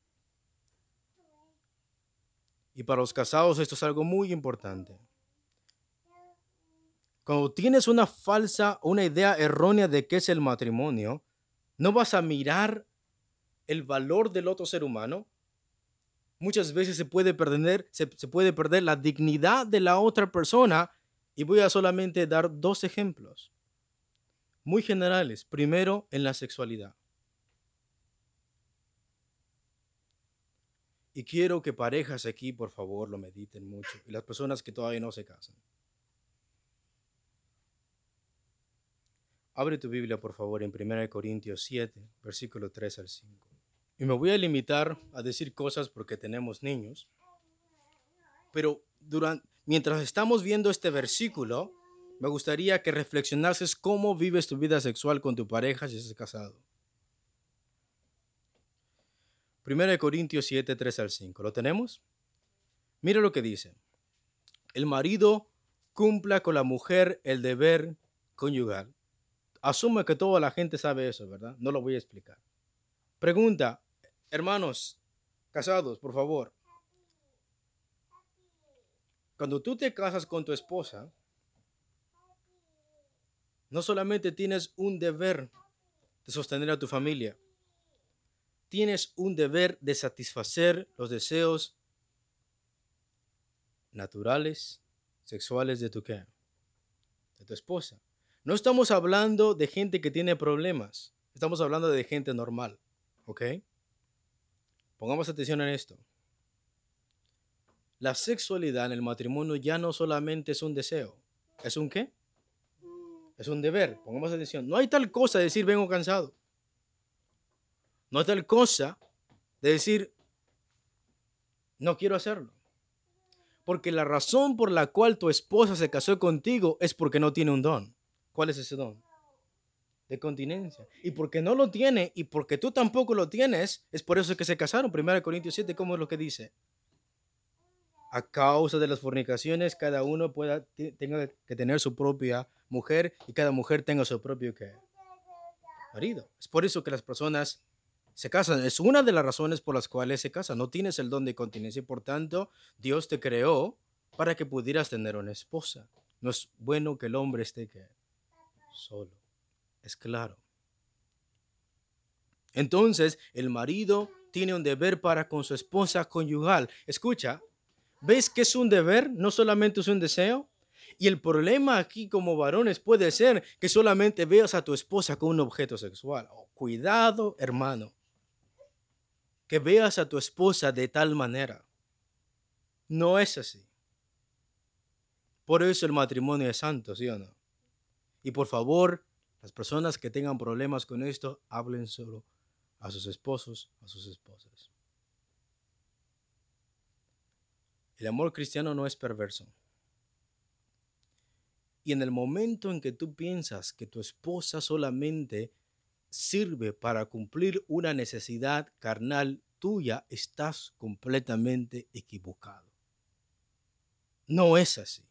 [SPEAKER 1] Y para los casados esto es algo muy importante. Cuando tienes una falsa, una idea errónea de qué es el matrimonio, no vas a mirar el valor del otro ser humano. Muchas veces se puede perder, se, se puede perder la dignidad de la otra persona. Y voy a solamente dar dos ejemplos muy generales. Primero, en la sexualidad. Y quiero que parejas aquí, por favor, lo mediten mucho. Y las personas que todavía no se casan. Abre tu Biblia, por favor, en primera de Corintios siete, versículo tres al cinco. Y me voy a limitar a decir cosas porque tenemos niños. Pero durante, mientras estamos viendo este versículo, me gustaría que reflexionases cómo vives tu vida sexual con tu pareja si estás casado. primera de Corintios siete, tres al cinco. ¿Lo tenemos? Mira lo que dice. El marido cumpla con la mujer el deber conyugal. Asume que toda la gente sabe eso, ¿verdad? No lo voy a explicar. Pregunta, hermanos casados, por favor. Cuando tú te casas con tu esposa, no solamente tienes un deber de sostener a tu familia, tienes un deber de satisfacer los deseos naturales, sexuales de tu ¿qué? De tu esposa. No estamos hablando de gente que tiene problemas, estamos hablando de gente normal, ¿ok? Pongamos atención en esto. La sexualidad en el matrimonio ya no solamente es un deseo, ¿es un qué? Es un deber, pongamos atención. No hay tal cosa de decir vengo cansado. No hay tal cosa de decir no quiero hacerlo. Porque la razón por la cual tu esposa se casó contigo es porque no tiene un don. ¿Cuál es ese don? De continencia. Y porque no lo tiene y porque tú tampoco lo tienes, es por eso que se casaron. primera de Corintios siete, ¿cómo es lo que dice? A causa de las fornicaciones, cada uno pueda, tenga que tener su propia mujer y cada mujer tenga su propio ¿qué? Marido. Es por eso que las personas se casan. Es una de las razones por las cuales se casan. No tienes el don de continencia y por tanto Dios te creó para que pudieras tener una esposa. No es bueno que el hombre esté ¿qué? Solo. Es claro. Entonces, el marido tiene un deber para con su esposa conyugal. Escucha, ¿ves que es un deber? No solamente es un deseo. Y el problema aquí como varones puede ser que solamente veas a tu esposa como un objeto sexual. Oh, cuidado, hermano. Que veas a tu esposa de tal manera. No es así. Por eso el matrimonio es santo, ¿sí o no? Y por favor, las personas que tengan problemas con esto, hablen solo a sus esposos, a sus esposas. El amor cristiano no es perverso. Y en el momento en que tú piensas que tu esposa solamente sirve para cumplir una necesidad carnal tuya, estás completamente equivocado. No es así.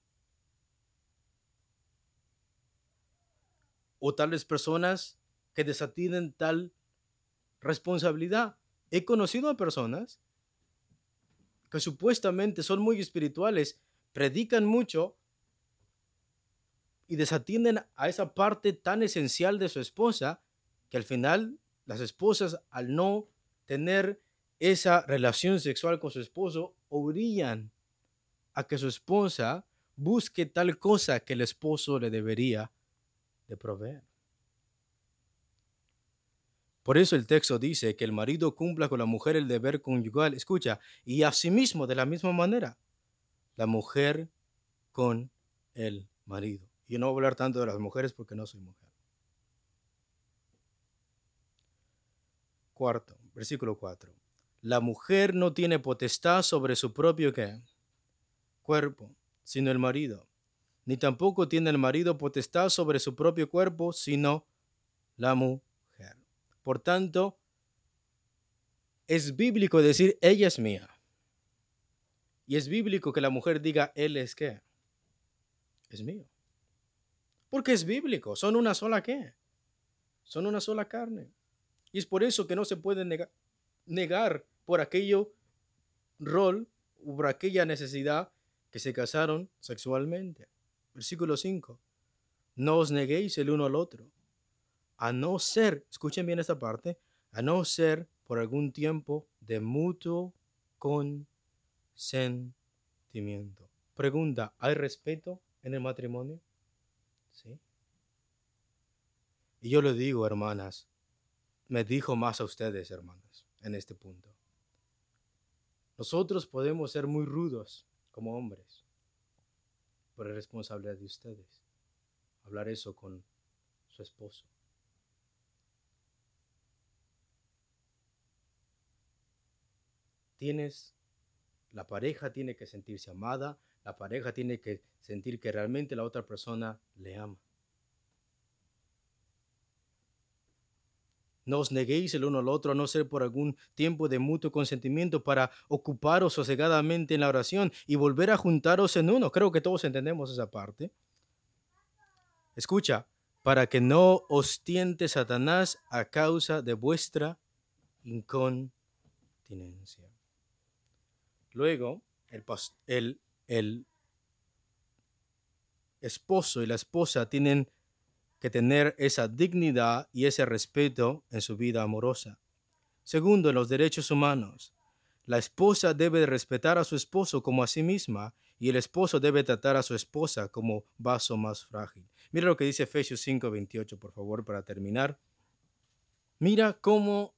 [SPEAKER 1] O tales personas que desatienden tal responsabilidad. He conocido a personas que supuestamente son muy espirituales, predican mucho y desatienden a esa parte tan esencial de su esposa que al final las esposas, al no tener esa relación sexual con su esposo, obligan a que su esposa busque tal cosa que el esposo le debería de proveer. Por eso el texto dice que el marido cumpla con la mujer el deber conyugal. Escucha, y asimismo, de la misma manera, la mujer con el marido. Yo no voy a hablar tanto de las mujeres porque no soy mujer. Cuarto, versículo cuatro. La mujer no tiene potestad sobre su propio ¿qué? Cuerpo, sino el marido. Ni tampoco tiene el marido potestad sobre su propio cuerpo, sino la mujer. Por tanto, es bíblico decir, ella es mía. Y es bíblico que la mujer diga, él es ¿qué? Es mío. Porque es bíblico, son una sola ¿qué? Son una sola carne. Y es por eso que no se puede negar, negar por aquello rol o por aquella necesidad que se casaron sexualmente. Versículo cinco. No os neguéis el uno al otro, a no ser, escuchen bien esta parte, a no ser por algún tiempo de mutuo consentimiento. Pregunta, ¿hay respeto en el matrimonio? Sí. Y yo le digo, hermanas, me dijo más a ustedes, hermanas, en este punto. Nosotros podemos ser muy rudos como hombres, pero es responsabilidad de ustedes hablar eso con su esposo. Tienes, la pareja tiene que sentirse amada, la pareja tiene que sentir que realmente la otra persona le ama. No os neguéis el uno al otro, a no ser por algún tiempo de mutuo consentimiento, para ocuparos sosegadamente en la oración y volver a juntaros en uno. Creo que todos entendemos esa parte. Escucha, para que no os tiente Satanás a causa de vuestra incontinencia. Luego, el, el, el esposo y la esposa tienen que tener esa dignidad y ese respeto en su vida amorosa. Segundo, en los derechos humanos. La esposa debe respetar a su esposo como a sí misma y el esposo debe tratar a su esposa como vaso más frágil. Mira lo que dice Efesios cinco veintiocho, por favor, para terminar. Mira cómo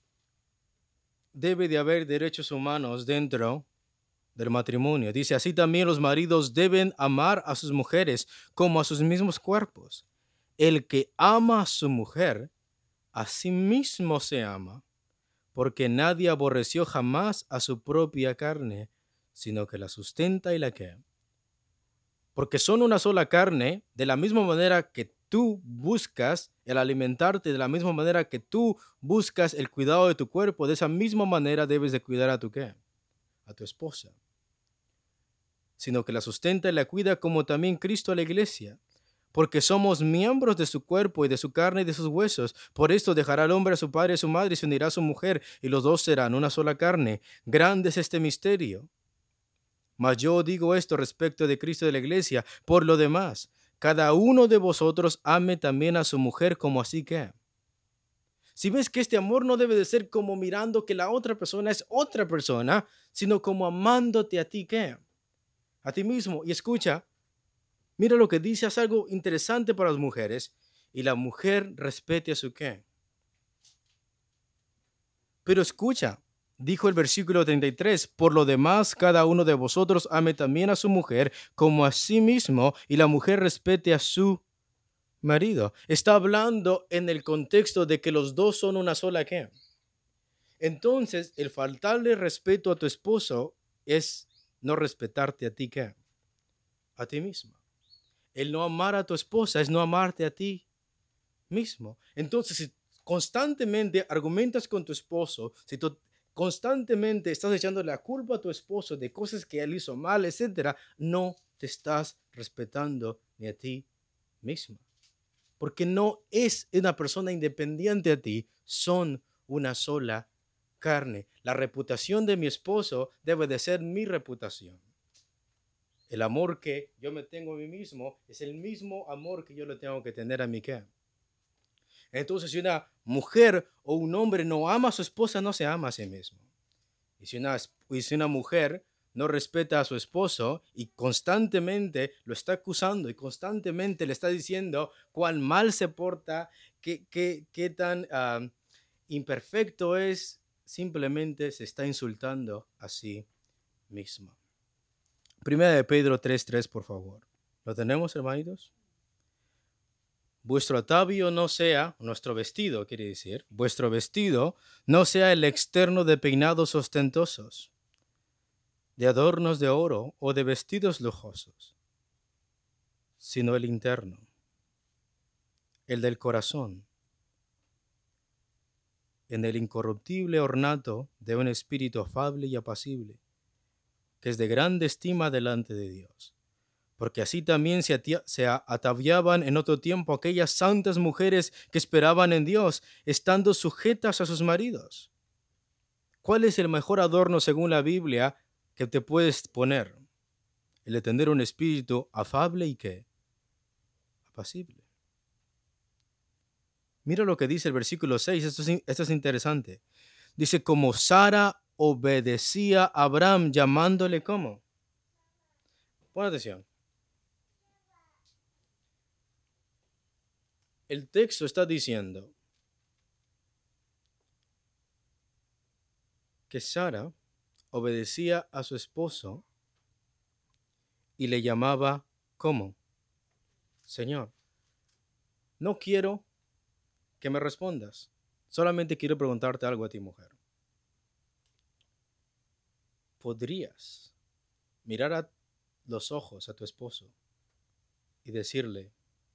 [SPEAKER 1] debe de haber derechos humanos dentro del matrimonio. Dice, así también los maridos deben amar a sus mujeres como a sus mismos cuerpos. El que ama a su mujer, a sí mismo se ama, porque nadie aborreció jamás a su propia carne, sino que la sustenta y la que. Porque son una sola carne, de la misma manera que tú buscas el alimentarte, de la misma manera que tú buscas el cuidado de tu cuerpo, de esa misma manera debes de cuidar a tu qué, a tu esposa. Sino que la sustenta y la cuida como también Cristo a la iglesia. Porque somos miembros de su cuerpo y de su carne y de sus huesos. Por esto dejará el hombre a su padre y a su madre y se unirá a su mujer, y los dos serán una sola carne. Grande es este misterio. Mas yo digo esto respecto de Cristo y de la iglesia. Por lo demás, cada uno de vosotros ame también a su mujer como así que. Si ves que este amor no debe de ser como mirando que la otra persona es otra persona, sino como amándote a ti que. A ti mismo. Y escucha. Mira lo que dice, es algo interesante para las mujeres. Y la mujer respete a su qué. Pero escucha, dijo el versículo treinta y tres, por lo demás, cada uno de vosotros ame también a su mujer como a sí mismo, y la mujer respete a su marido. Está hablando en el contexto de que los dos son una sola qué. Entonces, el faltarle respeto a tu esposo es no respetarte a ti qué. A ti mismo. El no amar a tu esposa es no amarte a ti mismo. Entonces, si constantemente argumentas con tu esposo, si tú constantemente estás echando la culpa a tu esposo de cosas que él hizo mal, etcétera, no te estás respetando ni a ti mismo. Porque no es una persona independiente a ti, son una sola carne. La reputación de mi esposo debe de ser mi reputación. El amor que yo me tengo a mí mismo es el mismo amor que yo le tengo que tener a mi qué. Entonces, si una mujer o un hombre no ama a su esposa, no se ama a sí mismo. Y si una, y si una mujer no respeta a su esposo y constantemente lo está acusando y constantemente le está diciendo cuán mal se porta, qué, qué, qué tan uh, imperfecto es, simplemente se está insultando a sí mismo. Primera de Pedro tres tres, por favor. ¿Lo tenemos, hermanitos? Vuestro atavío no sea, nuestro vestido quiere decir, vuestro vestido no sea el externo de peinados ostentosos, de adornos de oro o de vestidos lujosos, sino el interno, el del corazón, en el incorruptible ornato de un espíritu afable y apacible, que es de grande estima delante de Dios. Porque así también se, se ataviaban en otro tiempo aquellas santas mujeres que esperaban en Dios, estando sujetas a sus maridos. ¿Cuál es el mejor adorno según la Biblia que te puedes poner? El de tener un espíritu afable y ¿qué? Apacible. Mira lo que dice el versículo seis, esto es, esto es interesante. Dice, como Sara obedecía a Abraham llamándole ¿cómo? Pon atención. El texto está diciendo que Sara obedecía a su esposo y le llamaba ¿cómo? Señor. No quiero que me respondas. Solamente quiero preguntarte algo a ti, mujer. ¿Podrías mirar a los ojos a tu esposo y decirle,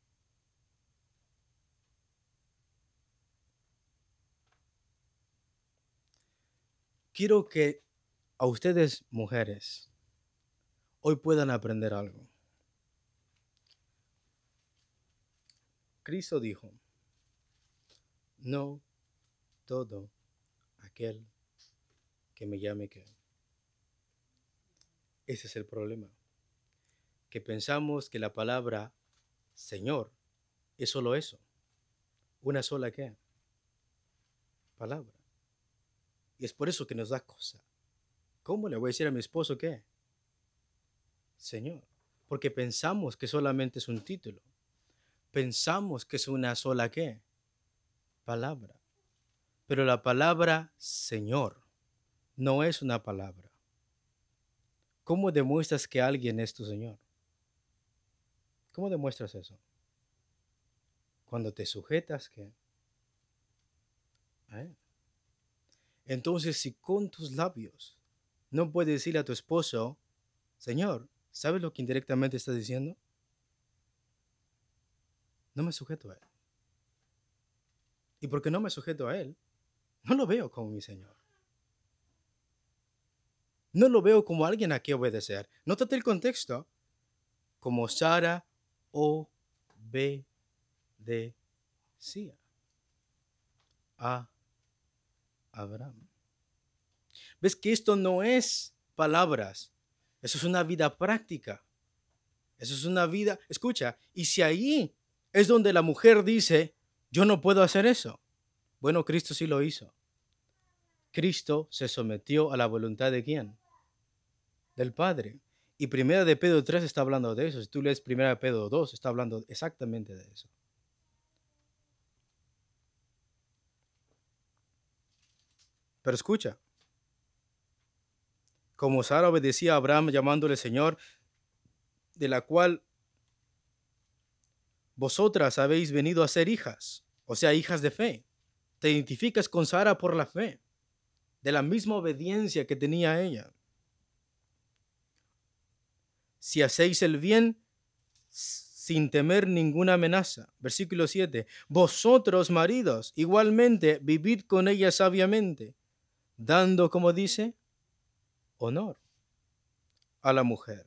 [SPEAKER 1] quiero que a ustedes, mujeres, hoy puedan aprender algo? Cristo dijo, no todo aquel que me llame que. Ese es el problema, que pensamos que la palabra Señor es solo eso, una sola qué, palabra. Y es por eso que nos da cosa. ¿Cómo le voy a decir a mi esposo qué? Señor. Porque pensamos que solamente es un título. Pensamos que es una sola qué, palabra. Pero la palabra Señor no es una palabra. ¿Cómo demuestras que alguien es tu Señor? ¿Cómo demuestras eso? Cuando te sujetas ¿qué? A Él. Entonces, si con tus labios no puedes decirle a tu esposo, Señor, ¿sabes lo que indirectamente estás diciendo? No me sujeto a Él. Y porque no me sujeto a Él, no lo veo como mi Señor. No lo veo como alguien a quien obedecer. Nótate el contexto. Como Sara obedecía a Abraham. ¿Ves que esto no es palabras? Eso es una vida práctica. Eso es una vida, escucha, y si ahí es donde la mujer dice, yo no puedo hacer eso. Bueno, Cristo sí lo hizo. Cristo se sometió a la voluntad de ¿quién? Del Padre. Y primera de Pedro tres está hablando de eso. Si tú lees primera de Pedro dos, está hablando exactamente de eso. Pero escucha, como Sara obedecía a Abraham llamándole Señor, de la cual vosotras habéis venido a ser hijas, o sea, hijas de fe. Te identificas con Sara por la fe, de la misma obediencia que tenía ella. Si hacéis el bien sin temer ninguna amenaza. Versículo siete. Vosotros, maridos, igualmente vivid con ella sabiamente, dando, como dice, honor a la mujer.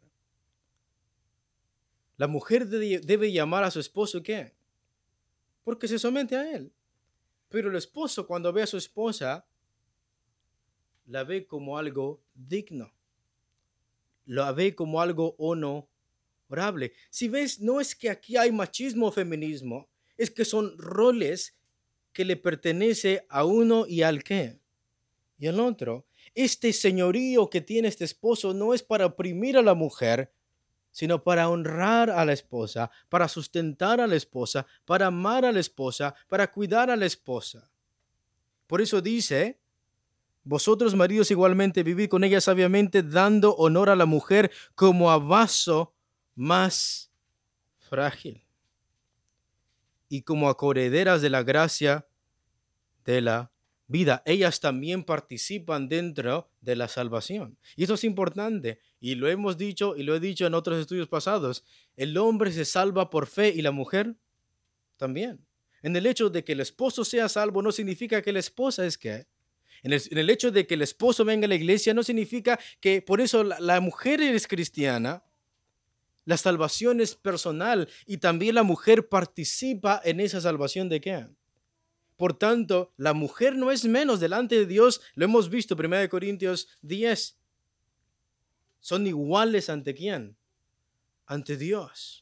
[SPEAKER 1] La mujer debe llamar a su esposo ¿qué? Porque se somete a él. Pero el esposo, cuando ve a su esposa, la ve como algo digno. La ve como algo honorable. Si ves, no es que aquí hay machismo o feminismo, es que son roles que le pertenece a uno y al qué. Y al otro. Este señorío que tiene este esposo no es para oprimir a la mujer, sino para honrar a la esposa, para sustentar a la esposa, para amar a la esposa, para cuidar a la esposa. Por eso dice, vosotros maridos igualmente vivid con ella sabiamente, dando honor a la mujer como a vaso más frágil y como a coherederas de la gracia de la vida. Ellas también participan dentro de la salvación. Y eso es importante. Y lo hemos dicho y lo he dicho en otros estudios pasados. El hombre se salva por fe y la mujer también. En el hecho de que el esposo sea salvo no significa que la esposa es que. En el, en el hecho de que el esposo venga a la iglesia no significa que por eso la, la mujer es cristiana. La salvación es personal y también la mujer participa en esa salvación de qué. Por tanto, la mujer no es menos delante de Dios. Lo hemos visto, primera Corintios diez. Son iguales ante quién? Ante Dios.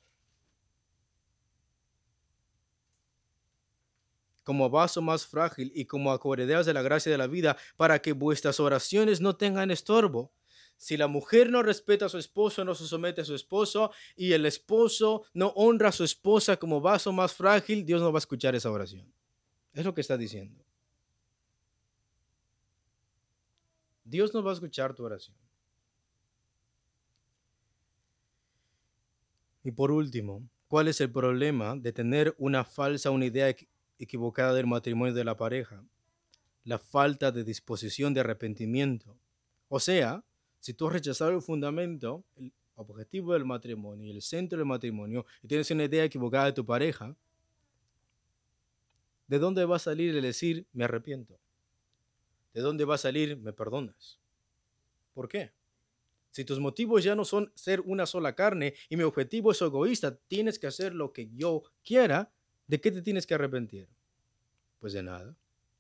[SPEAKER 1] Como vaso más frágil y como acordeas de la gracia de la vida, para que vuestras oraciones no tengan estorbo. Si la mujer no respeta a su esposo, no se somete a su esposo, y el esposo no honra a su esposa como vaso más frágil, Dios no va a escuchar esa oración. Es lo que está diciendo. Dios no va a escuchar tu oración. Y por último, ¿Cuál es el problema de tener una falsa, una idea equi- equivocada del matrimonio de la pareja? La falta de disposición de arrepentimiento. O sea, si tú has rechazado el fundamento, el objetivo del matrimonio y el centro del matrimonio, y tienes una idea equivocada de tu pareja, ¿de dónde va a salir el decir me arrepiento? ¿De dónde va a salir me perdonas? ¿Por qué? Si tus motivos ya no son ser una sola carne y mi objetivo es egoísta, tienes que hacer lo que yo quiera, ¿de qué te tienes que arrepentir? Pues de nada.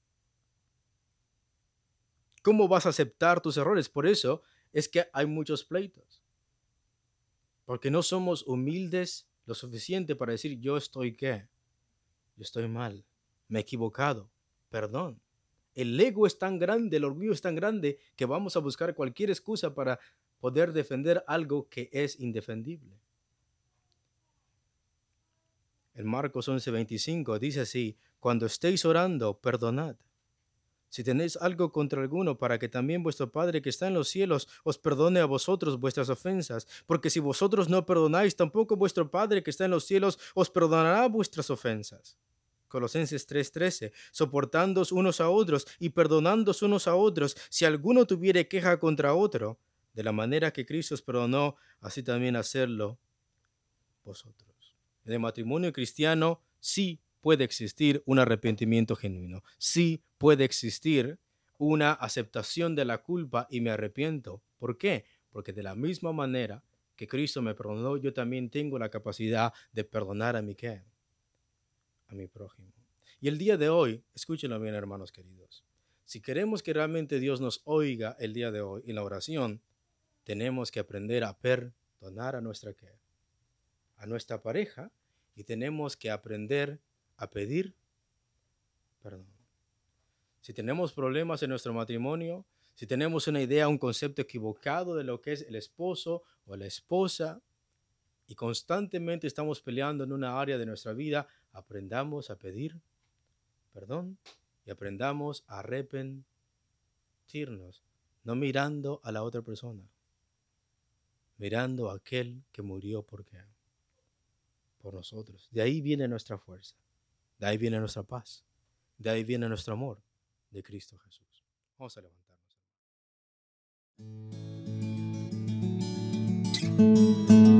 [SPEAKER 1] ¿Cómo vas a aceptar tus errores? Por eso es que hay muchos pleitos, porque no somos humildes lo suficiente para decir yo estoy qué, yo estoy mal, me he equivocado, perdón. El ego es tan grande, el orgullo es tan grande que vamos a buscar cualquier excusa para poder defender algo que es indefendible. En Marcos once veinticinco dice así, cuando estéis orando, perdonad. Si tenéis algo contra alguno, para que también vuestro Padre que está en los cielos os perdone a vosotros vuestras ofensas, porque si vosotros no perdonáis, tampoco vuestro Padre que está en los cielos os perdonará vuestras ofensas. Colosenses tres trece, soportándoos unos a otros y perdonándoos unos a otros, si alguno tuviere queja contra otro, de la manera que Cristo os perdonó, así también hacerlo vosotros. En el matrimonio cristiano sí puede existir un arrepentimiento genuino, sí puede existir una aceptación de la culpa y me arrepiento. ¿Por qué? Porque de la misma manera que Cristo me perdonó, yo también tengo la capacidad de perdonar a mi qué, a mi prójimo. Y el día de hoy, escúchenlo bien, hermanos queridos, si queremos que realmente Dios nos oiga el día de hoy en la oración, tenemos que aprender a perdonar a nuestra qué, a nuestra pareja, y tenemos que aprender a pedir perdón. Si tenemos problemas en nuestro matrimonio, si tenemos una idea, un concepto equivocado de lo que es el esposo o la esposa, y constantemente estamos peleando en una área de nuestra vida, aprendamos a pedir perdón y aprendamos a arrepentirnos, no mirando a la otra persona, mirando a aquel que murió por qué, por nosotros. De ahí viene nuestra fuerza, de ahí viene nuestra paz, de ahí viene nuestro amor de Cristo Jesús. Vamos a levantarnos.